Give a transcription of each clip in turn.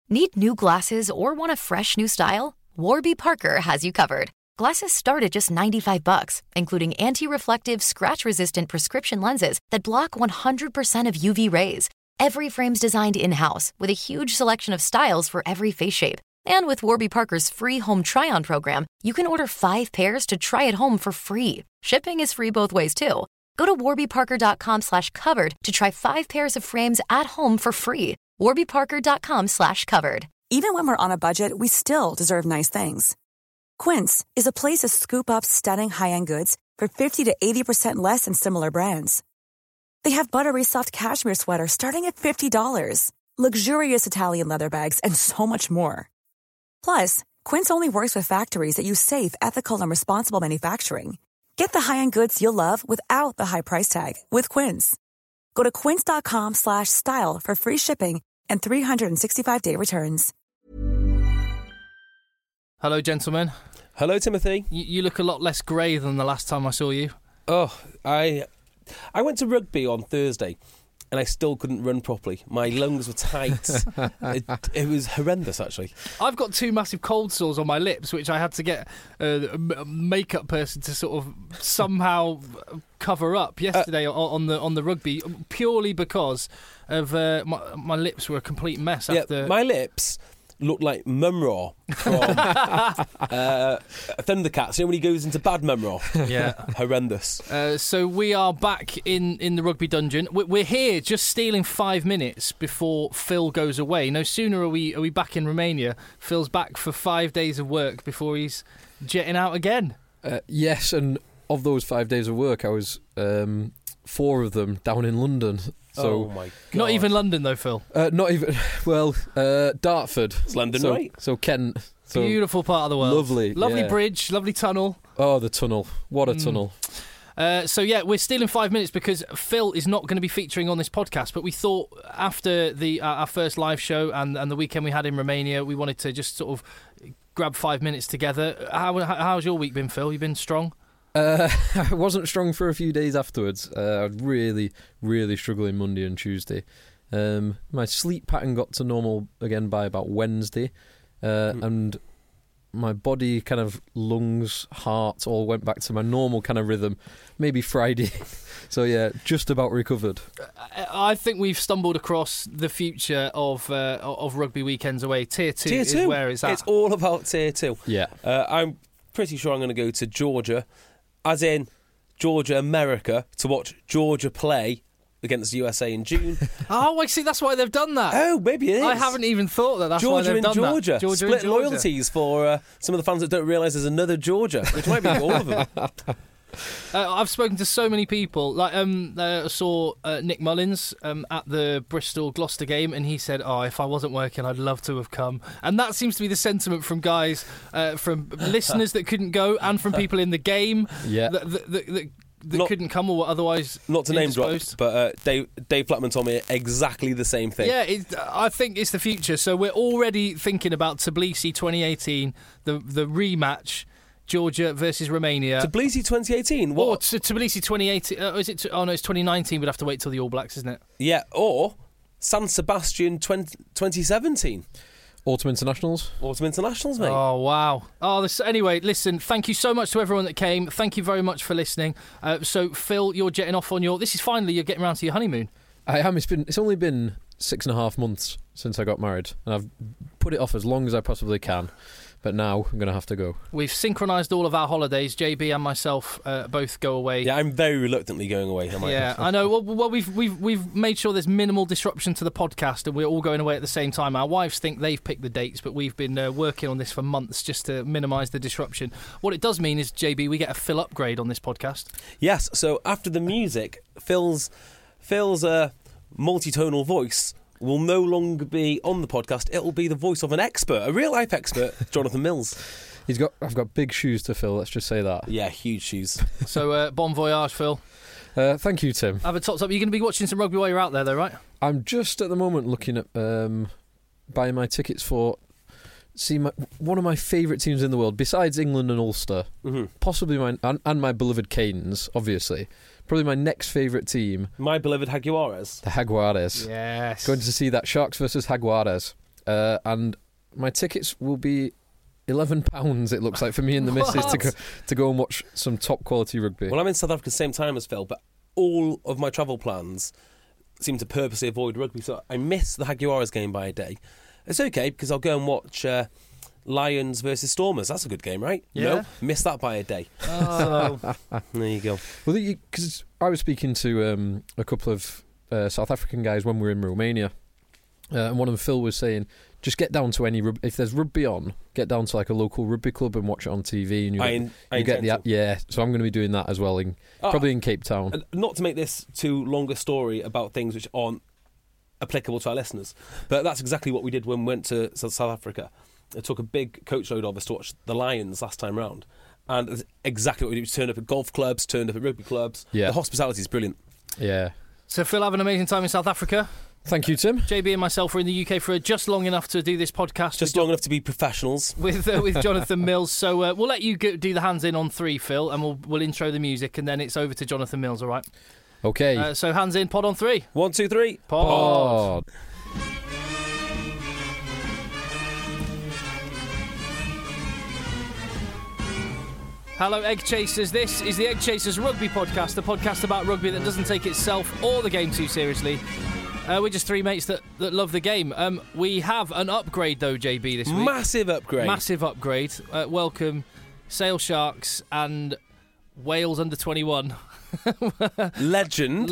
Need new glasses or want a fresh new style? Warby Parker has you covered. Glasses start at just $95, including anti-reflective, scratch-resistant prescription lenses that block 100% of UV rays. Every frame's designed in-house with a huge selection of styles for every face shape. And with Warby Parker's free home try-on program, you can order 5 pairs to try at home for free. Shipping is free both ways, too. Go to warbyparker.com/covered to try 5 pairs of frames at home for free. warbyparker.com/covered. Even when we're on a budget, we still deserve nice things. Quince is a place to scoop up stunning high-end goods for 50 to 80% less than similar brands. They have buttery soft cashmere sweaters starting at $50, luxurious Italian leather bags, and so much more. Plus, Quince only works with factories that use safe, ethical, and responsible manufacturing. Get the high-end goods you'll love without the high price tag with Quince. Go to quince.com/style for free shipping and 365-day returns. Hello, gentlemen. Hello, Timothy. You look a lot less grey than the last time I saw you. Oh, I went to rugby on Thursday and I still couldn't run properly. My lungs were tight. It was horrendous, actually. I've got 2 massive cold sores on my lips, which I had to get a makeup person to sort of somehow cover up yesterday on the rugby, purely because of my lips were a complete mess after. Yeah, my lips looked like Mumra from Thundercats. You know when he goes into bad Mumra? Yeah. Horrendous. So we are back in the rugby dungeon. We're here just stealing 5 minutes before Phil goes away. No sooner are we back in Romania, Phil's back for 5 days of work before he's jetting out again. Yes, and of those 5 days of work, I was 4 of them down in London. So, oh my God. Not even London though, Phil. Not even. Well, Dartford. It's London, right? So Kent. So beautiful part of the world. Lovely yeah. Bridge, lovely tunnel. Oh, the tunnel! What a tunnel! So yeah, we're stealing 5 minutes because Phil is not going to be featuring on this podcast. But we thought after our first live show and the weekend we had in Romania, we wanted to just sort of grab 5 minutes together. How's your week been, Phil? You been strong? I wasn't strong for a few days afterwards. I was really, really struggling Monday and Tuesday. My sleep pattern got to normal again by about Wednesday, and my body, kind of lungs, heart, all went back to my normal kind of rhythm, maybe Friday. So yeah, just about recovered. I think we've stumbled across the future of rugby weekends away. Tier 2 is where it's at. It's all about Tier 2. Yeah. I'm pretty sure I'm going to go to Georgia, as in Georgia, America, to watch Georgia play against the USA in June. Oh, I see. That's why they've done that. Oh, maybe it is. I haven't even thought that's Georgia why they've done Georgia. that. Georgia Split in Georgia. loyalties for some of the fans that don't realise there's another Georgia, which might be all of them. I've spoken to so many people. Like, I saw Nick Mullins at the Bristol Gloucester game, and he said, "Oh, if I wasn't working, I'd love to have come." And that seems to be the sentiment from guys, from listeners that couldn't go, and from people in the game that couldn't come or were otherwise not to name drop, indisposed. but Dave Blackman told me exactly the same thing. Yeah, I think it's the future. So we're already thinking about Tbilisi 2018, the rematch. Georgia versus Romania. Tbilisi 2018? What? Or Tbilisi 2018. Is it? Oh no, it's 2019. We'd have to wait till the All Blacks, isn't it? Yeah, or San Sebastian 2017. Autumn Internationals, mate. Oh, wow. Anyway, listen, thank you so much to everyone that came. Thank you very much for listening. So, Phil, you're jetting off on you're getting around to your honeymoon. I am. It's only been 6.5 months since I got married, and I've put it off as long as I possibly can. But now I'm going to have to go. We've synchronised all of our holidays. JB and myself both go away. Yeah, I'm very reluctantly going away. Yeah, I know. Well, we've made sure there's minimal disruption to the podcast, and we're all going away at the same time. Our wives think they've picked the dates, but we've been working on this for months just to minimise the disruption. What it does mean is, JB, we get a Phil upgrade on this podcast. Yes. So after the music, Phil's multitonal voice will no longer be on the podcast. It will be the voice of an expert, a real life expert, Jonathan Mills. I've got big shoes to fill, let's just say that. Yeah, huge shoes. So, bon voyage, Phil. Thank you, Tim. Have a tops up. You're going to be watching some rugby while you're out there, though, right? I'm just at the moment looking at buying my tickets for one of my favourite teams in the world, besides England and Ulster, possibly and my beloved Canes, obviously. Probably my next favourite team. My beloved Jaguares. The Jaguares. Yes. Going to see that Sharks versus Jaguares. and my tickets will be £11. It looks like for me and the missus to go and watch some top quality rugby. Well, I'm in South Africa at the same time as Phil, but all of my travel plans seem to purposely avoid rugby, so I miss the Jaguares game by a day. It's okay because I'll go and watch Lions versus Stormers. That's a good game, right? Yeah. No, miss that by a day. So there you go. Well, because I was speaking to a couple of South African guys when we were in Romania, and one of them, Phil, was saying, just get down to any if there's rugby on, get down to like a local rugby club and watch it on TV, and you get the app. Yeah, so I'm going to be doing that as well, probably in Cape Town. Not to make this too long a story about things which aren't applicable to our listeners, but that's exactly what we did when we went to South Africa. It took a big coachload of us to watch the Lions last time round, and it's exactly what we did. We turned up at golf clubs, turned up at rugby clubs. Yeah. The hospitality is brilliant. Yeah. So Phil, have an amazing time in South Africa. Thank you, Tim. JB and myself are in the UK for just long enough to do this podcast. Just long enough to be professionals. With Jonathan Mills. So we'll let you do the hands in on 3, Phil, and we'll intro the music, and then it's over to Jonathan Mills, all right? Okay. So hands in, pod on 3. 1, 2, 3. Pod. Hello, Egg Chasers. This is the Egg Chasers Rugby Podcast, a podcast about rugby that doesn't take itself or the game too seriously. We're just 3 mates that love the game. We have an upgrade, though, JB, this week. Massive upgrade. Massive upgrade. Welcome, Sale Sharks and Wales under 21. Legend.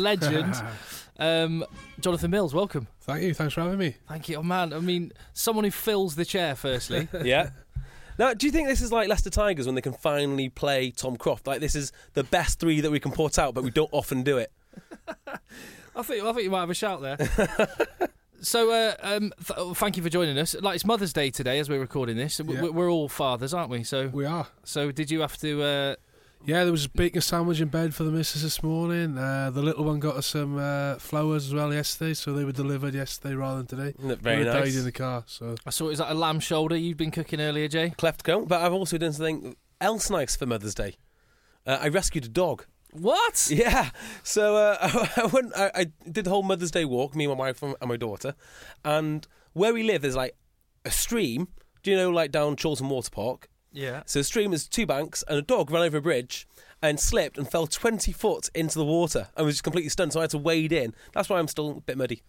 Jonathan Mills, welcome. Thank you. Thanks for having me. Thank you. Oh, man, I mean, someone who fills the chair, firstly. Yeah. Now, do you think this is like Leicester Tigers when they can finally play Tom Croft? Like, this is the best 3 that we can put out, but we don't often do it. I think you might have a shout there. So, thank you for joining us. Like, it's Mother's Day today as we're recording this. Yeah. We're all fathers, aren't we? So We are. So, did you have to? Yeah, there was a bacon sandwich in bed for the missus this morning. The little one got us some flowers as well yesterday, so they were delivered yesterday rather than today. Very Died nice. in the car. So I saw. Is that a lamb shoulder you've been cooking earlier, Jay? Cleft comb. But I've also done something else nice for Mother's Day. I rescued a dog. What? Yeah. So I did the whole Mother's Day walk, me and my wife and my daughter. And where we live, there's like a stream. Do you know, like down Chorlton Water Park? Yeah. So the stream is 2 banks, and a dog ran over a bridge and slipped and fell 20 foot into the water and was just completely stunned, so I had to wade in. That's why I'm still a bit muddy.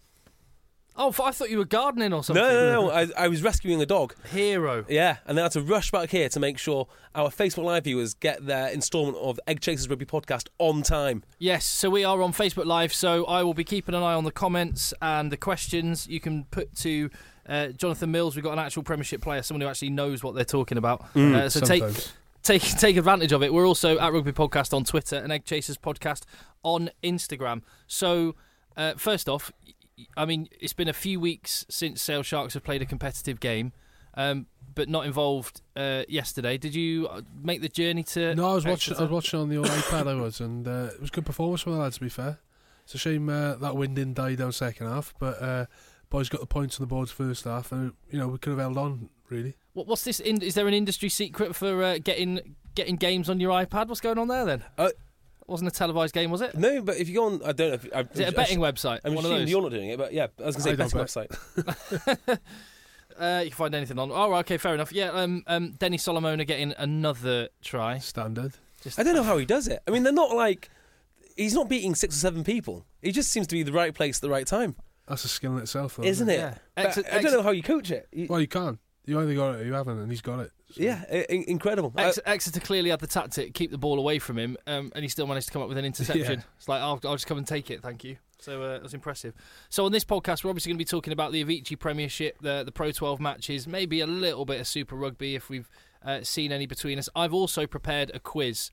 Oh, I thought you were gardening or something. No. I was rescuing a dog. Hero. Yeah, and then I had to rush back here to make sure our Facebook Live viewers get their instalment of Egg Chasers Rugby Podcast on time. Yes, so we are on Facebook Live, so I will be keeping an eye on the comments and the questions you can put to Jonathan Mills. We've got an actual Premiership player, someone who actually knows what they're talking about. So sometimes. take advantage of it. We're also at Rugby Podcast on Twitter and Egg Chasers Podcast on Instagram. So, first off, I mean, it's been a few weeks since Sale Sharks have played a competitive game, but not involved yesterday. Did you make the journey to? No, I was Exeter? watching on the old iPad. I was, and it was a good performance from the lads. To be fair, it's a shame that win didn't die down second half, but boys got the points on the boards first half, and we could have held on really. What's this? Is there an industry secret for getting games on your iPad? What's going on there then? It wasn't a televised game, was it? No, but if you go on, I don't know. Is it a betting website? I'm one of assuming those? you're not doing it, but yeah, I was going to say betting website. You can find anything on. Oh, okay, fair enough. Yeah, Denny Solomona getting another try. Standard. I don't know how he does it. I mean, they're not like he's not beating 6 or 7 people. He just seems to be the right place at the right time, That's a skill in itself, though, isn't it? Yeah. But I don't know how you coach it. Well, you can't. You either got it or you haven't, and he's got it. So. Yeah, incredible. Exeter clearly had the tactic, keep the ball away from him, and he still managed to come up with an interception. Yeah. It's like, I'll just come and take it, thank you. So it was impressive. So on this podcast, we're obviously going to be talking about the Avicii Premiership, the Pro 12 matches, maybe a little bit of Super Rugby if we've seen any between us. I've also prepared a quiz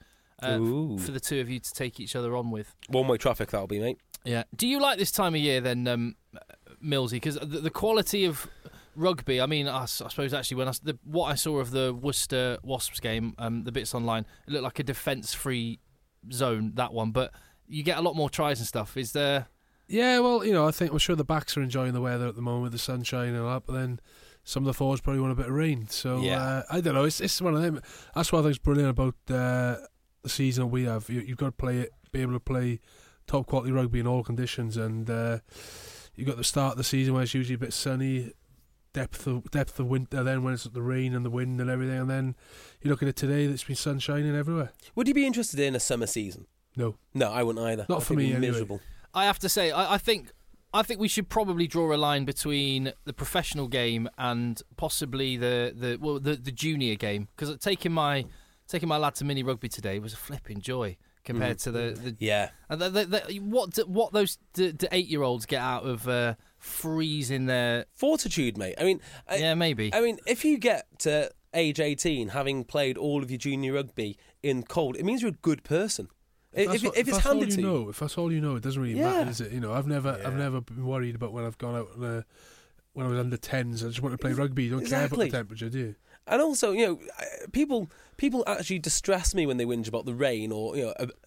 for the two of you to take each other on with. One-way traffic, that'll be, mate. Yeah. Do you like this time of year then, Millsy? Because the quality of rugby, I mean, I suppose actually when what I saw of the Worcester Wasps game, the bits online, it looked like a defence-free zone, that one, but you get a lot more tries and stuff. Is there? Yeah, well, I think I'm sure the backs are enjoying the weather at the moment with the sunshine and all that, but then some of the forwards probably want a bit of rain. So yeah. I don't know. It's one of them. That's what I think is brilliant about the season we have. You've got to play it, be able to play top quality rugby in all conditions, and you got the start of the season where it's usually a bit sunny. depth of winter. Then when it's the rain and the wind and everything, and then you look at it today, it's been sun shining everywhere. Would you be interested in a summer season? No, I wouldn't either. Not I for think me, it'd be anyway. miserable. I have to say, I think we should probably draw a line between the professional game and possibly the junior game, because taking my lad to mini rugby today was a flipping joy compared to the Yeah. and what those the 8-year-olds get out of freezing their Fortitude, mate. I mean, maybe. I mean, if you get to age 18 having played all of your junior rugby in cold, it means you're a good person. If it's handed to you. If that's all you know, it doesn't really matter, does it? You know, I've never been worried about when I've gone out when I was under 10s. I just want to play rugby. You don't care about the temperature, do you? And also, you know, people actually distress me when they whinge about the rain or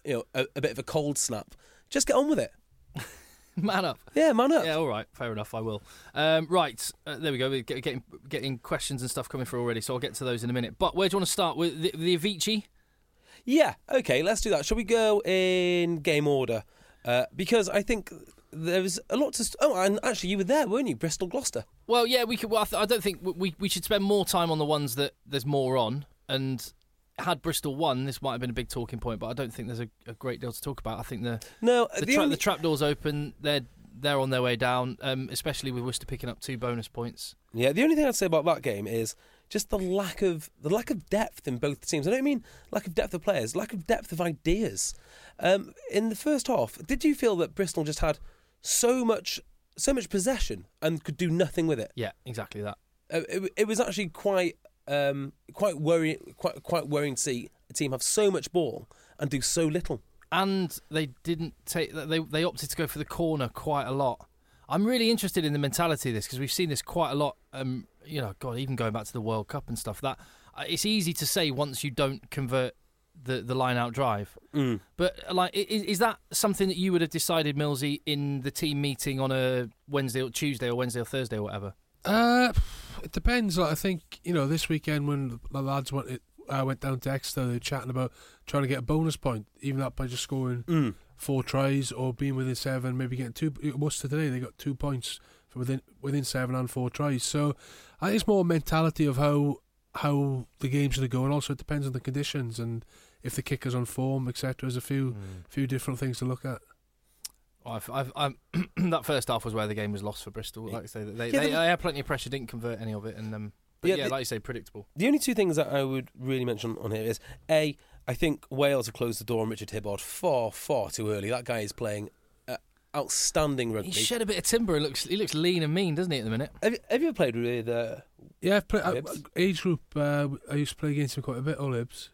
a bit of a cold snap. Just get on with it. Man up. Yeah, man up. Yeah, all right, fair enough. I will. Right, there we go. We're getting questions and stuff coming through already, so I'll get to those in a minute. But where do you want to start with the Avicii? Yeah, okay, let's do that. Shall we go in game order? Because I think there was a lot to... Oh, and actually you were there, weren't you? Bristol Gloucester. Well, yeah, we could. Well, I don't think we should spend more time on the ones that there's more on. And had Bristol won, this might have been a big talking point, but I don't think there's a great deal to talk about. I think the trapdoor's open. They're on their way down, especially with Worcester picking up 2 bonus points. Yeah, the only thing I'd say about that game is just the lack of depth in both teams. I don't mean lack of depth of players, lack of depth of ideas. In the first half, did you feel that Bristol just had so much possession and could do nothing with it? Yeah, exactly that. It was actually quite worrying to see a team have so much ball and do so little. And they didn't take. They opted to go for the corner quite a lot. I'm really interested in the mentality of this because we've seen this quite a lot. Even going back to the World Cup and stuff. That it's easy to say once you don't convert the line out drive. But like, is that something that you would have decided, Millsy, in the team meeting on a Wednesday or Tuesday or Wednesday or Thursday or whatever? It depends. Like, I think this weekend when the lads went down to Exeter, they were chatting about trying to get a bonus point, even that by just scoring 4 tries or being within 7, maybe getting 2. Worcester today, they got 2 points for within 7 and 4 tries. So I think it's more mentality of how the game's going to go, and also it depends on the conditions and if the kicker's on form, etc. There's a few different things to look at. That first half was where the game was lost for Bristol. Like I say, they had plenty of pressure, didn't convert any of it, and like you say, predictable. The only 2 things that I would really mention on here is A, I think Wales have closed the door on Richard Hibbard far, far too early. That guy is playing outstanding rugby. He shed a bit of timber. He looks lean and mean, doesn't he, at the minute? Have you ever played with? Yeah, I've played age group. I used to play against him quite a bit. All Hibs.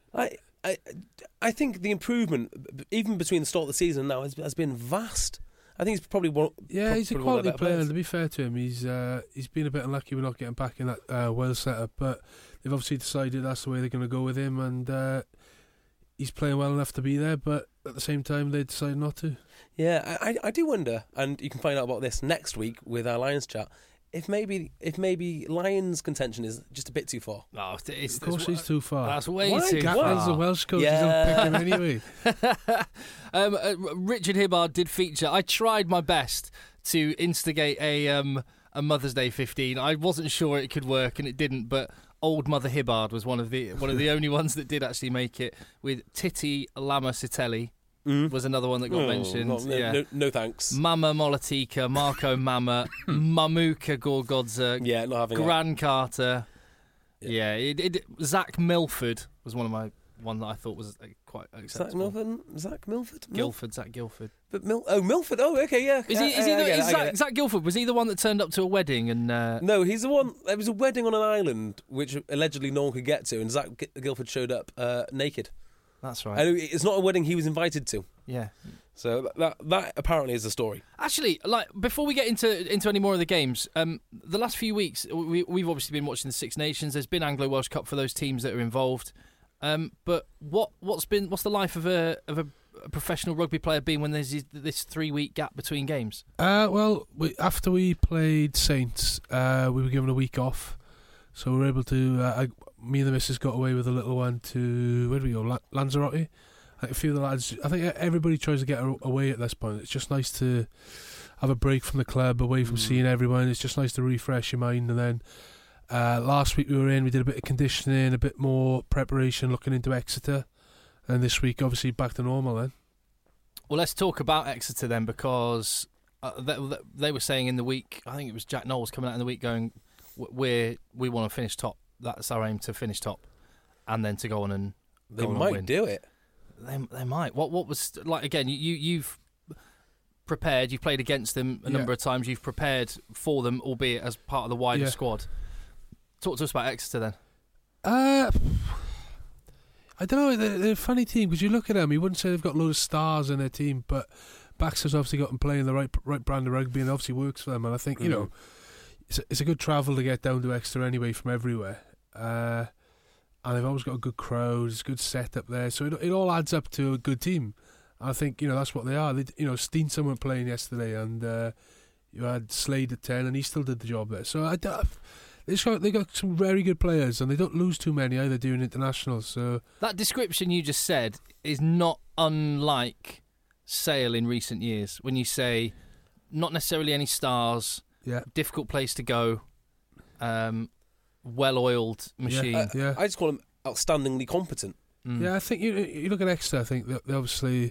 I think the improvement, even between the start of the season and now, has been vast. I think he's probably one. Yeah, he's a quality player. And to be fair to him, he's been a bit unlucky with not getting back in that Wales setup. But they've obviously decided that's the way they're going to go with him, and he's playing well enough to be there. But at the same time, they decided not to. Yeah, I do wonder, and you can find out about this next week with our Lions chat. If maybe Lions' contention is just a bit too far. No, of course he's too far. That's way too far. Gaffer's a Welsh coach. Yeah. He's going to pick him anyway. Richard Hibbard did feature. I tried my best to instigate a Mother's Day 15. I wasn't sure it could work, and it didn't. But Old Mother Hibbard was one of the only ones that did actually make it. With Titi Lama Sitelli. Was another one that got mentioned. No thanks. Mama Molatika, Marco Mama, Mamuka Gorgodza, not having Gran Carter. Yeah, Zach Milford was one that I thought was quite acceptable. Zach Milford? Zach Guilford. But Milford. Oh, okay, yeah. Zach Guilford? Was he the one that turned up to a wedding and? No, he's the one. There was a wedding on an island which allegedly no one could get to, and Zach Guilford showed up naked. That's right. And it's not a wedding he was invited to. Yeah. So that apparently is the story. Actually, like before we get into any more of the games, the last few weeks we've obviously been watching the Six Nations. There's been Anglo Welsh Cup for those teams that are involved. But what's the life of a professional rugby player been when there's this 3-week gap between games? After we played Saints, we were given a week off, so we were able to. Me and the missus got away with the little one to, where do we go, Lanzarote. A few of the lads, I think everybody tries to get away at this point. It's just nice to have a break from the club, away from seeing everyone. It's just nice to refresh your mind. And then last week we did a bit of conditioning, a bit more preparation, looking into Exeter. And this week, obviously, back to normal then. Well, let's talk about Exeter then, because they were saying in the week, I think it was Jack Knowles coming out in the week going, we want to finish top. That's our aim, to finish top, and then to go on and they might win. do it. They might. What was like again? You've prepared. You've played against them a number of times. You've prepared for them, albeit as part of the wider squad. Talk to us about Exeter then. I don't know. They're a funny team because you look at them. You wouldn't say they've got a load of stars in their team, but Baxter's obviously got them playing the right brand of rugby, and obviously works for them. And I think you know, it's a good travel to get down to Exeter anyway from everywhere. And they've always got a good crowd. It's a good setup there, so it all adds up to a good team. I think that's what they are. Steenson were playing yesterday, and you had Slade at 10, and he still did the job there. So they got some very good players, and they don't lose too many either doing internationals. So that description you just said is not unlike Sale in recent years. When you say not necessarily any stars, difficult place to go, well-oiled machine. I just call them outstandingly competent. Yeah, I think you look at Exeter. I think that they obviously,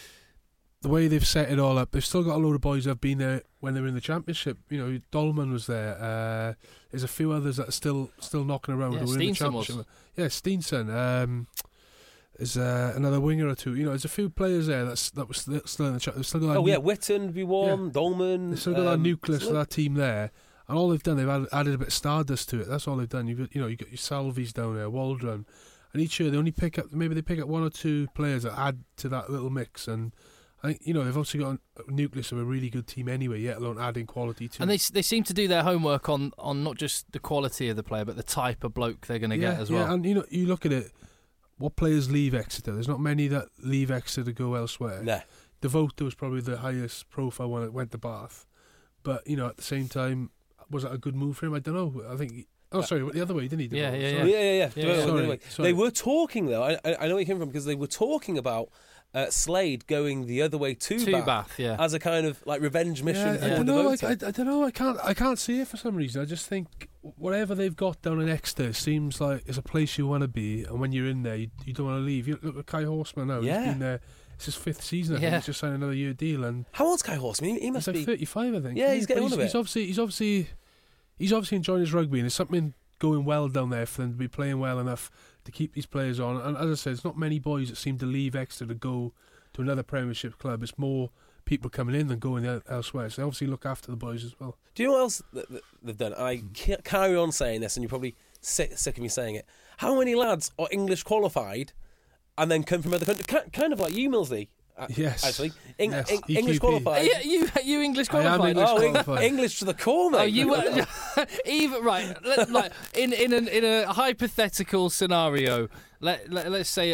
the way they've set it all up, they've still got a load of boys that have been there when they were in the Championship. Dolman was there. There's a few others that are still knocking around who were in the Championship. Yeah, Steenson. There's another winger or two. There's a few players there that was still in the Championship. Witten, V1, Dolman. They've still got that nucleus of that team there. And all they've done, they've added a bit of stardust to it. That's all they've done. You've got your Salvies down there, Waldron. And each year they only pick up one or two players that add to that little mix, and I think they've also got a nucleus of a really good team anyway, yet alone adding quality to. And they seem to do their homework on not just the quality of the player, but the type of bloke they're going to get as well. Yeah, and you look at it, what players leave Exeter? There's not many that leave Exeter to go elsewhere. Nah. Devoto was probably the highest profile one that went to Bath, but at the same time, was that a good move for him? I don't know. I think. Oh, sorry, the other way, didn't he? Yeah. Sorry. They were talking, though, I know where he came from, because they were talking about Slade going the other way to Bath as a kind of like revenge mission for Devoto. I don't know. I can't see it for some reason. I just think whatever they've got down in Exeter seems like it's a place you want to be, and when you're in there, you don't want to leave. You look at Kai Horseman now. Yeah. He's been there. It's his 5th season. I think he's just signed another year deal. And how old's Kai Horseman? He must be like 35, I think. Yeah, he's getting on a bit. He's obviously enjoying his rugby, and there's something going well down there for them to be playing well enough to keep these players on. And as I said, it's not many boys that seem to leave Exeter to go to another Premiership club. It's more people coming in than going elsewhere. So they obviously look after the boys as well. Do you know what else they've done? I carry on saying this, and you're probably sick of me saying it. How many lads are English qualified and then come from other countries? Kind of like you, Millsy. Yes, actually, yes. English qualified. You English qualified. I am English qualified. English to the core, mate. Oh, you were even right. Like in a hypothetical scenario, let's say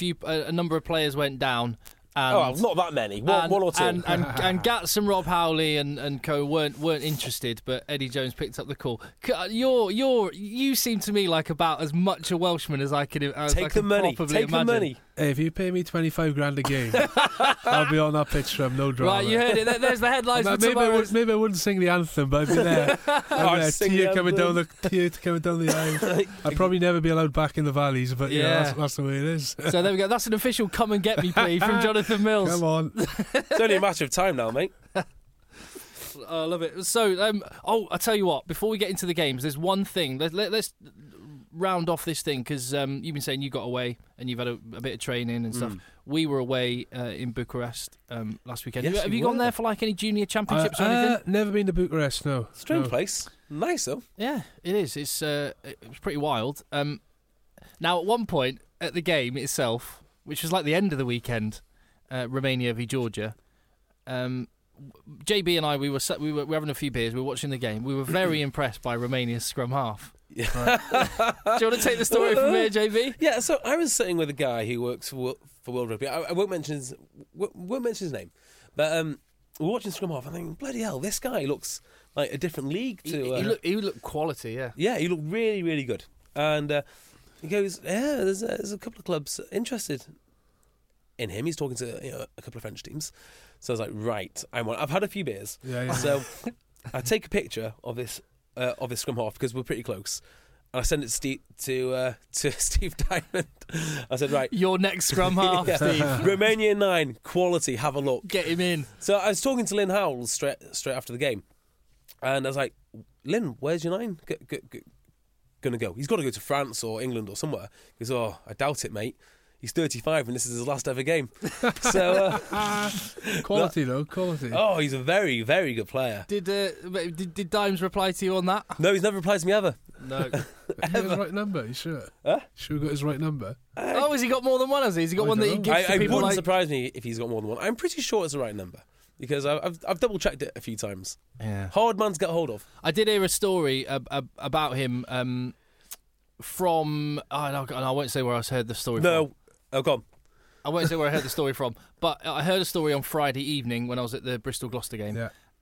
a number of players went down. And, not that many. One or two. And Gats and Rob Howley and co weren't interested, but Eddie Jones picked up the call. You seem to me like about as much a Welshman as I could. Take the money. Take the money. Hey, if you pay me 25 grand a game, I'll be on that pitch from no drama. Right, you heard it. There's the headlines for tomorrow. Maybe I wouldn't sing the anthem, but I'd be there. Tear coming down the aisle. I'd probably never be allowed back in the valleys, but that's the way it is. So there we go. That's an official come and get me plea from Jonathan Mills. Come on. It's only a matter of time now, mate. I love it. So, I'll tell you what. Before we get into the games, there's one thing. Let's round off this thing, because you've been saying you got away and you've had a bit of training and stuff. We were away in Bucharest last weekend. Yes, have you gone there for like any junior championships or anything? Never been to Bucharest, no. Strange place. Nice though. Yeah, it is. It was pretty wild. Now, at one point at the game itself, which was like the end of the weekend, Romania v Georgia, JB and I we were having a few beers. We were watching the game. We were very impressed by Romania's scrum half. Yeah. Do you want to take the story from here, JB? Yeah. So I was sitting with a guy who works for World Rugby. I won't mention his name, but we're watching scrum half. I think, bloody hell, this guy looks like a different league to. He looked quality. Yeah. Yeah, he looked really, really good. And he goes, "Yeah, there's a couple of clubs interested." in him. He's talking to a couple of French teams. So I was like, right, I've had a few beers. Yeah. So I take a picture of this scrum half because we're pretty close. And I send it to Steve Diamond. I said, right. Your next scrum half, Steve. Romania 9, quality, have a look. Get him in. So I was talking to Lynn Howells straight after the game. And I was like, Lynn, where's your 9 going to go? He's got to go to France or England or somewhere. He goes, oh, I doubt it, mate. He's 35 and this is his last ever game. So quality. Oh, he's a very, very good player. Did Dimes reply to you on that? No, he's never replied to me ever. No. He got his right number, you sure? Huh? Sure he got his right number? Has he got more than one, has he? Has he got one that he gives to It people wouldn't like... surprise me if he's got more than one. I'm pretty sure it's the right number because I've double checked it a few times. Yeah. Hard man to get hold of. I did hear a story about him from... I won't say where I heard the story from. No. Oh, go on. I won't say where I heard the story from, but I heard a story on Friday evening when I was at the Bristol-Gloucester game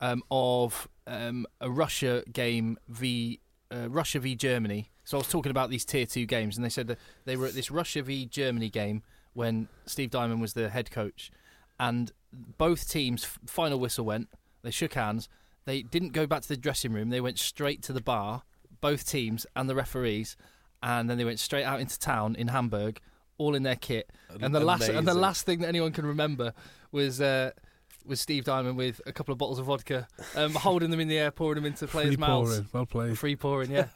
of a Russia game Russia v Germany. So I was talking about these Tier 2 games, and they said that they were at this Russia v Germany game when Steve Diamond was the head coach, and both teams' final whistle went, they shook hands, they didn't go back to the dressing room, they went straight to the bar, both teams and the referees, and then they went straight out into town in Hamburg, all in their kit. And the last thing that anyone can remember was Steve Diamond with a couple of bottles of vodka, holding them in the air, pouring them into players' mouths. Well played. Free pouring, yeah.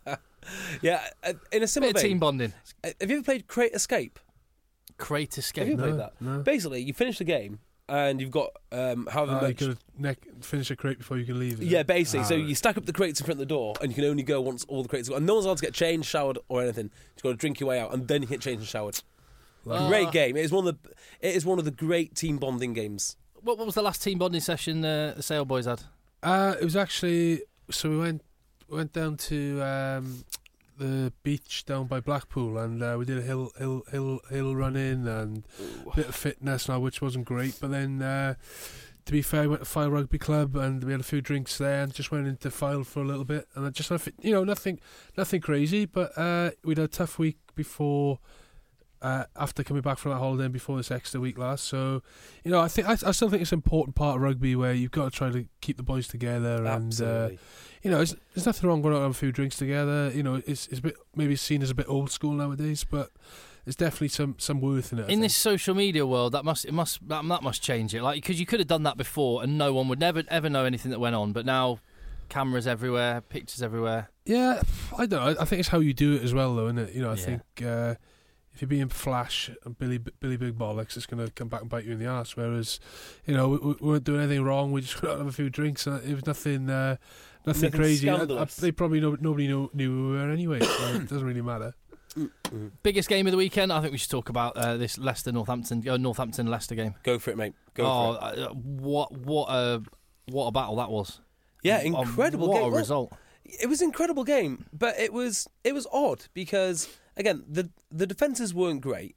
Yeah, in a similar Bit of vein, team bonding. have you ever played Crate Escape? Crate Escape. Have you played that? No. Basically, you finish the game and you've got however You much. got to finish a crate before you can leave. Yeah, basically. So right. you stack up the crates in front of the door, and you can only go once all the crates are gone. And no one's allowed to get changed, showered, or anything. You've got to drink your way out, and then you get changed and showered. Great game. It is one of the great team bonding games. What was the last team bonding session the Sale Boys had? It was actually we went down to the beach down by Blackpool, and we did a hill run in and a bit of fitness now, which wasn't great. But then, to be fair, I went to Fyle Rugby Club and we had a few drinks there, and just went into Fyle for a little bit, and I just nothing crazy, but we'd had a tough week before. After coming back from that holiday and before this extra week last, so I still think it's an important part of rugby where you've got to try to keep the boys together. Absolutely. And there's nothing wrong going out and have a few drinks together. It's a bit maybe seen as a bit old school nowadays, but there's definitely some worth in it. In this social media world, that must change it. Like, because you could have done that before and no one would never ever know anything that went on, but now cameras everywhere, pictures everywhere. Yeah, I don't know. I think it's how you do it as well, though, isn't it? I think. If you're being flash and Billy Big Bollocks, it's going to come back and bite you in the arse. Whereas, we weren't doing anything wrong. We just got to have a few drinks, and it was nothing crazy. They probably nobody knew who we were anyway, so it doesn't really matter. Biggest game of the weekend. I think we should talk about this Northampton-Leicester game. Go for it, mate. Go for it. What a battle that was. Yeah, incredible game. What a result. It was an incredible game, but it was odd because, again, the defences weren't great.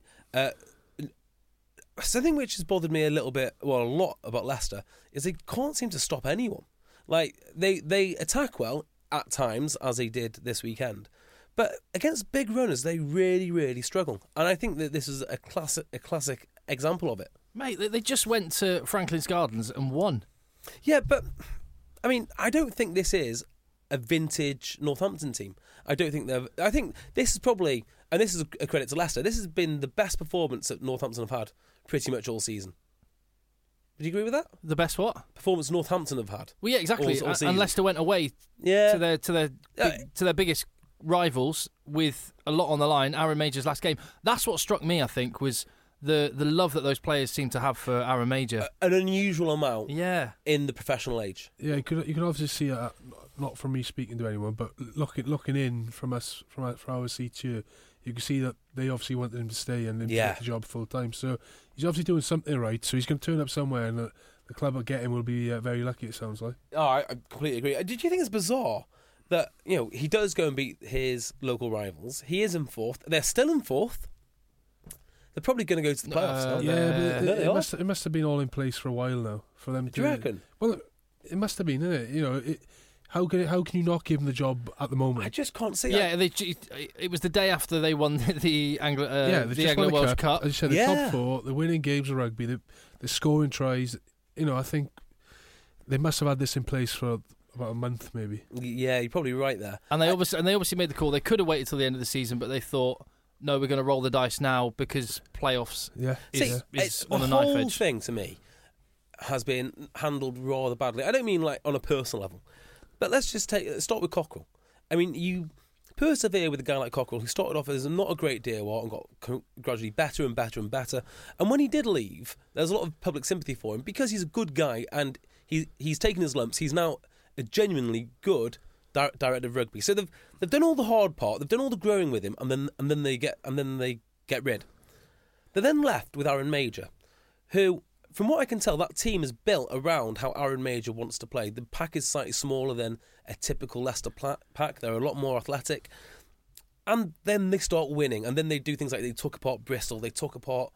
Something which has bothered me a lot about Leicester is they can't seem to stop anyone. Like, they attack well at times, as they did this weekend, but against big runners, they really, really struggle. And I think that this is a classic example of it. Mate, they just went to Franklin's Gardens and won. Yeah, but, I mean, I don't think this is a vintage Northampton team. I think this is probably, and this is a credit to Leicester, this has been the best performance that Northampton have had pretty much all season. Would you agree with that? The best what? Performance Northampton have had. Well, yeah, exactly. All And Leicester went away to their biggest rivals with a lot on the line. Aaron Major's last game. That's what struck me, I think, was the love that those players seem to have for Aaron Major. An unusual amount. Yeah. In the professional age. Yeah, you can obviously see it. Not from me speaking to anyone, but looking in from our seat here, you can see that they obviously wanted him to stay and take the job full time. So he's obviously doing something right. So he's going to turn up somewhere, and the club will get him will be very lucky. It sounds like. Oh, I completely agree. Did you think it's bizarre that he does go and beat his local rivals? He is in fourth. They're still in fourth. They're probably going to go to the playoffs. But it must have been all in place for a while now for them. Do you reckon? Well, it must have been, isn't it? How can you not give him the job at the moment? I just can't see. Yeah, it was the day after they won the Anglo Welsh Cup. As you said, the top four, they're winning games of rugby, they're scoring tries. I think they must have had this in place for about a month, maybe. Yeah, you're probably right there. And they obviously made the call. They could have waited till the end of the season, but they thought, no, we're going to roll the dice now because playoffs is on the knife edge. The whole thing to me has been handled rather badly. I don't mean like on a personal level, but let's start with Cockrell. I mean, you persevere with a guy like Cockrell who started off as not a great deal and got gradually better and better and better. And when he did leave, there's a lot of public sympathy for him because he's a good guy and he's taken his lumps. He's now a genuinely good director of rugby. So they've done all the hard part. They've done all the growing with him, and then they get rid. They're then left with Aaron Major, who, from what I can tell, that team is built around how Aaron Major wants to play. The pack is slightly smaller than a typical Leicester pack. They're a lot more athletic. And then they start winning. And then they do things like they took apart Bristol. They took apart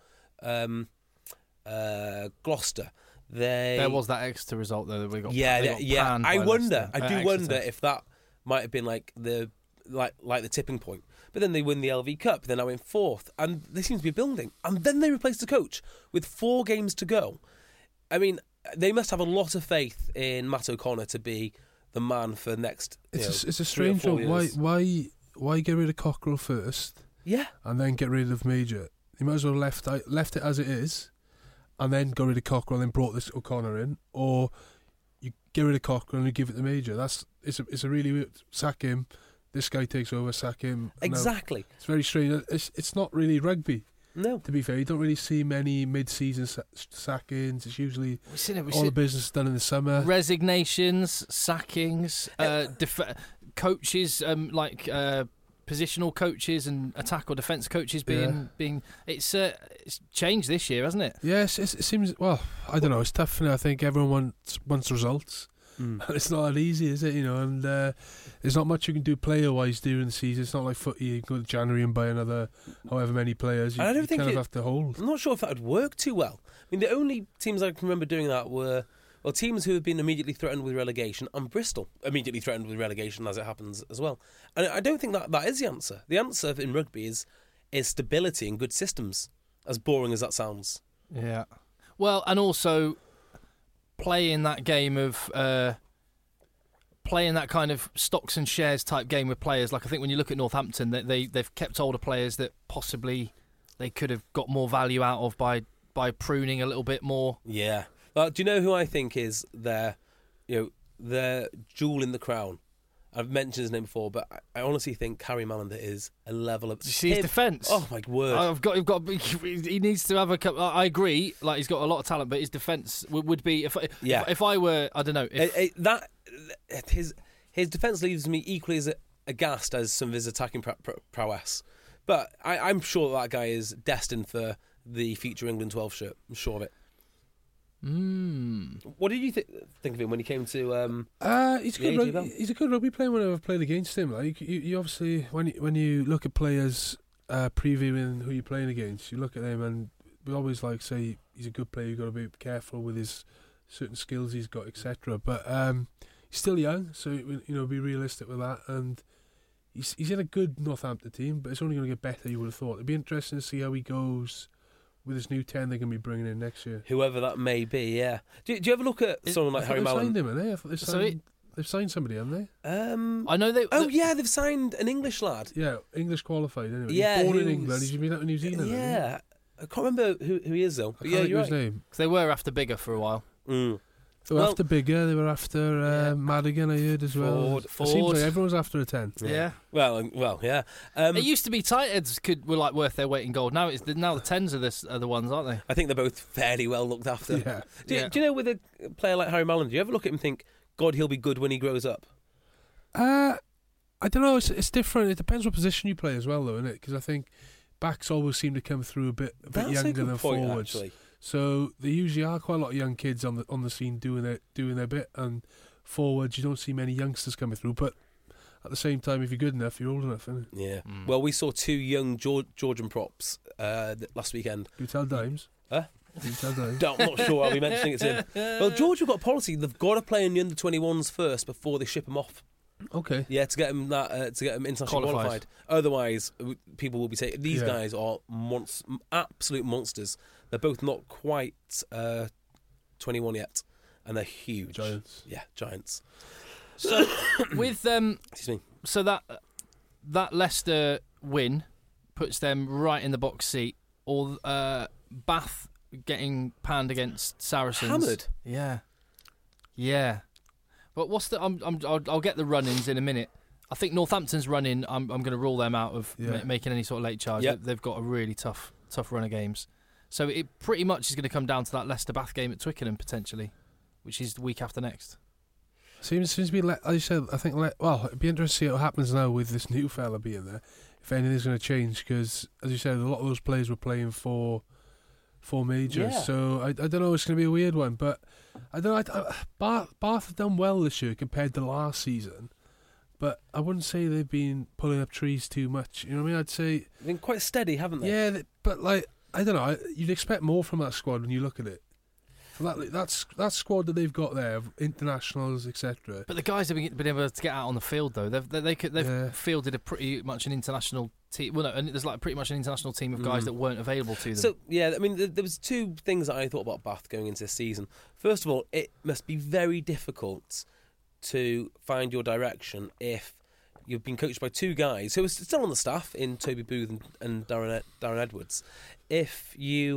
Gloucester. There was that extra result though that we got. I wonder if that might have been like the tipping point. But then they win the LV Cup. They're now in fourth, and they seem to be building. And then they replace the coach with 4 games to go. I mean, they must have a lot of faith in Matt O'Connor to be the man for next. It's a strange one. Why get rid of Cockrell first? Yeah, and then get rid of Major. You might as well left it as it is. And then got rid of Cockrell and then brought this O'Connor in, or you get rid of Cockrell and you give it to Major. It's a really weird. Sack him. This guy takes over. Sack him. Exactly. No, it's very strange. It's not really rugby. No. To be fair, you don't really see many mid-season sackings. It's usually all the business done in the summer. Resignations, sackings, coaches positional coaches and attack or defence coaches being it's changed this year, hasn't it? Yes, it seems. Well, I don't know. It's tough. I think everyone wants results. It's not that easy, is it? And there's not much you can do player-wise during the season. It's not like footy. You can go to January and buy another however many players. You kind of have to hold. I'm not sure if that would work too well. I mean, the only teams I can remember doing that were teams who have been immediately threatened with relegation, and Bristol immediately threatened with relegation as it happens as well. And I don't think that is the answer. The answer in rugby is stability and good systems, as boring as that sounds. Yeah. Well, and also playing that game of playing that kind of stocks and shares type game with players. Like I think when you look at Northampton, they've kept older players that possibly they could have got more value out of by pruning a little bit more. Yeah. Do you know who I think is their jewel in the crown? I've mentioned his name before, but I honestly think Harry Malander is a level of. Did you see his defence? Oh my word! He needs to have a couple. I agree. Like he's got a lot of talent, but his defence would be if I were, I don't know. His defence leaves me equally as aghast as some of his attacking prowess. But I'm sure that guy is destined for the future England 12 shirt. I'm sure of it. What did you think of him when he came to? He's a good rugby player. Whenever I've played against him, like you obviously when you look at players previewing who you're playing against, you look at them and we always say he's a good player. You've got to be careful with his certain skills he's got, etc. But he's still young, so be realistic with that. And he's in a good Northampton team, but it's only going to get better. You would have thought. It'd be interesting to see how he goes with this new 10 they're going to be bringing in next year. Whoever that may be, yeah. Do you ever look at someone like Harry Mallon? They've signed him, haven't they? They've signed somebody, haven't they? I know they. They've signed an English lad. Yeah, English qualified. Anyway, yeah, he's born in England. He's been out in New Zealand. Yeah, I can't remember who he is though. But yeah, you're right. His name. They were after Bigger for a while. They were after Bigger. They were after Madigan. I heard as well. Ford. It seems like everyone's after a 10. Yeah. Well, yeah. It used to be tight heads were like worth their weight in gold. Now the 10s are the ones, aren't they? I think they're both fairly well looked after. Yeah. Do you know with a player like Harry Mallon, do you ever look at him and think, God, he'll be good when he grows up? I don't know. It's different. It depends what position you play as well, though, isn't it? Because I think backs always seem to come through a bit younger than forwards. Actually. So there usually are quite a lot of young kids on the scene doing their bit, and forwards you don't see many youngsters coming through. But at the same time, if you're good enough, you're old enough, isn't it? Yeah. Well, we saw 2 young Georgian props last weekend. You tell Dimes? Huh? don't know. I'm not sure I'll be mentioning it to him. Well, Georgia got a policy. They've got to play in the under-21s first before they ship them off. Okay. Yeah, to get them internationally qualified. Otherwise, people will be saying these guys are absolute monsters. They're both not quite 21 yet, and they're huge. Giants. Yeah, giants. So with Excuse me. So that Leicester win puts them right in the box seat. Or Bath getting panned against Saracens. Hammered. Yeah. But what's the? I'll get the run-ins in a minute. I think Northampton's run-in. I'm going to rule them out of making any sort of late charge. Yep. They've got a really tough run of games. So it pretty much is going to come down to that Leicester Bath game at Twickenham potentially, which is the week after next. Seems to be, as you said, I think, it'd be interesting to see what happens now with this new fella being there, if anything's going to change, because, as you said, a lot of those players were playing for majors, so I don't know, it's going to be a weird one, but I don't know, Bath have done well this year compared to last season, but I wouldn't say they've been pulling up trees too much, you know what I mean? I'd say... They've been quite steady, haven't they? Yeah, but, I don't know, you'd expect more from that squad when you look at it. That squad that they've got there, internationals, etc. But the guys have been able to get out on the field though. They've fielded a pretty much an international team. Well, no, and there's pretty much an international team of guys that weren't available to them. So I mean, there was two things that I thought about Bath going into this season. First of all, it must be very difficult to find your direction if you've been coached by two guys who are still on the staff in Toby Booth and Darren Edwards. If you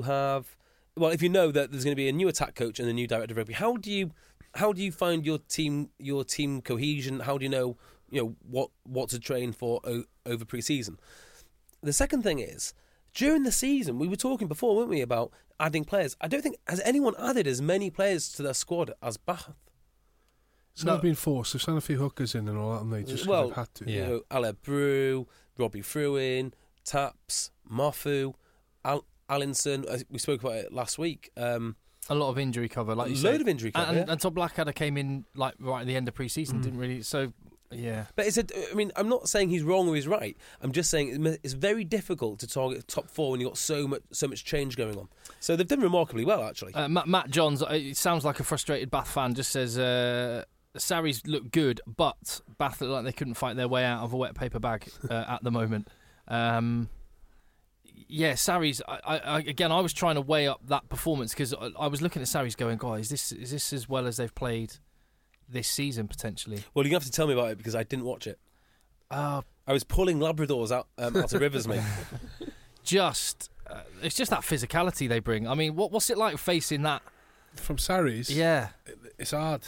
know that there's going to be a new attack coach and a new director of rugby, how do you find your team cohesion? How do you know what to train for over pre-season? The second thing is, during the season, we were talking before, weren't we, about adding players? I don't think has anyone added as many players to their squad as Bath. It's not been forced. They've sent a few hookers in and all that, and they just they've had to. Yeah. Aled Brew, Robbie Fruin, Taps, Mafu, Allinson, we spoke about it last week. A lot of injury cover, like you said. A load of injury cover, and Todd Blackadder came in right at the end of pre-season, didn't really. So yeah, but I'm not saying he's wrong or he's right. I'm just saying it's very difficult to target top four when you've got so much change going on. So they've done remarkably well, actually. Matt Johns, it sounds like a frustrated Bath fan, just says Sarries look good, but Bath look like they couldn't fight their way out of a wet paper bag at the moment. Yeah, Sarries. I was trying to weigh up that performance because I was looking at Sarries going, "God, is this as well as they've played this season potentially?" Well, you have to tell me about it because I didn't watch it. I was pulling Labradors out of rivers, mate. Mm. It's just that physicality they bring. I mean, what's it like facing that from Sarries? Yeah, it's hard.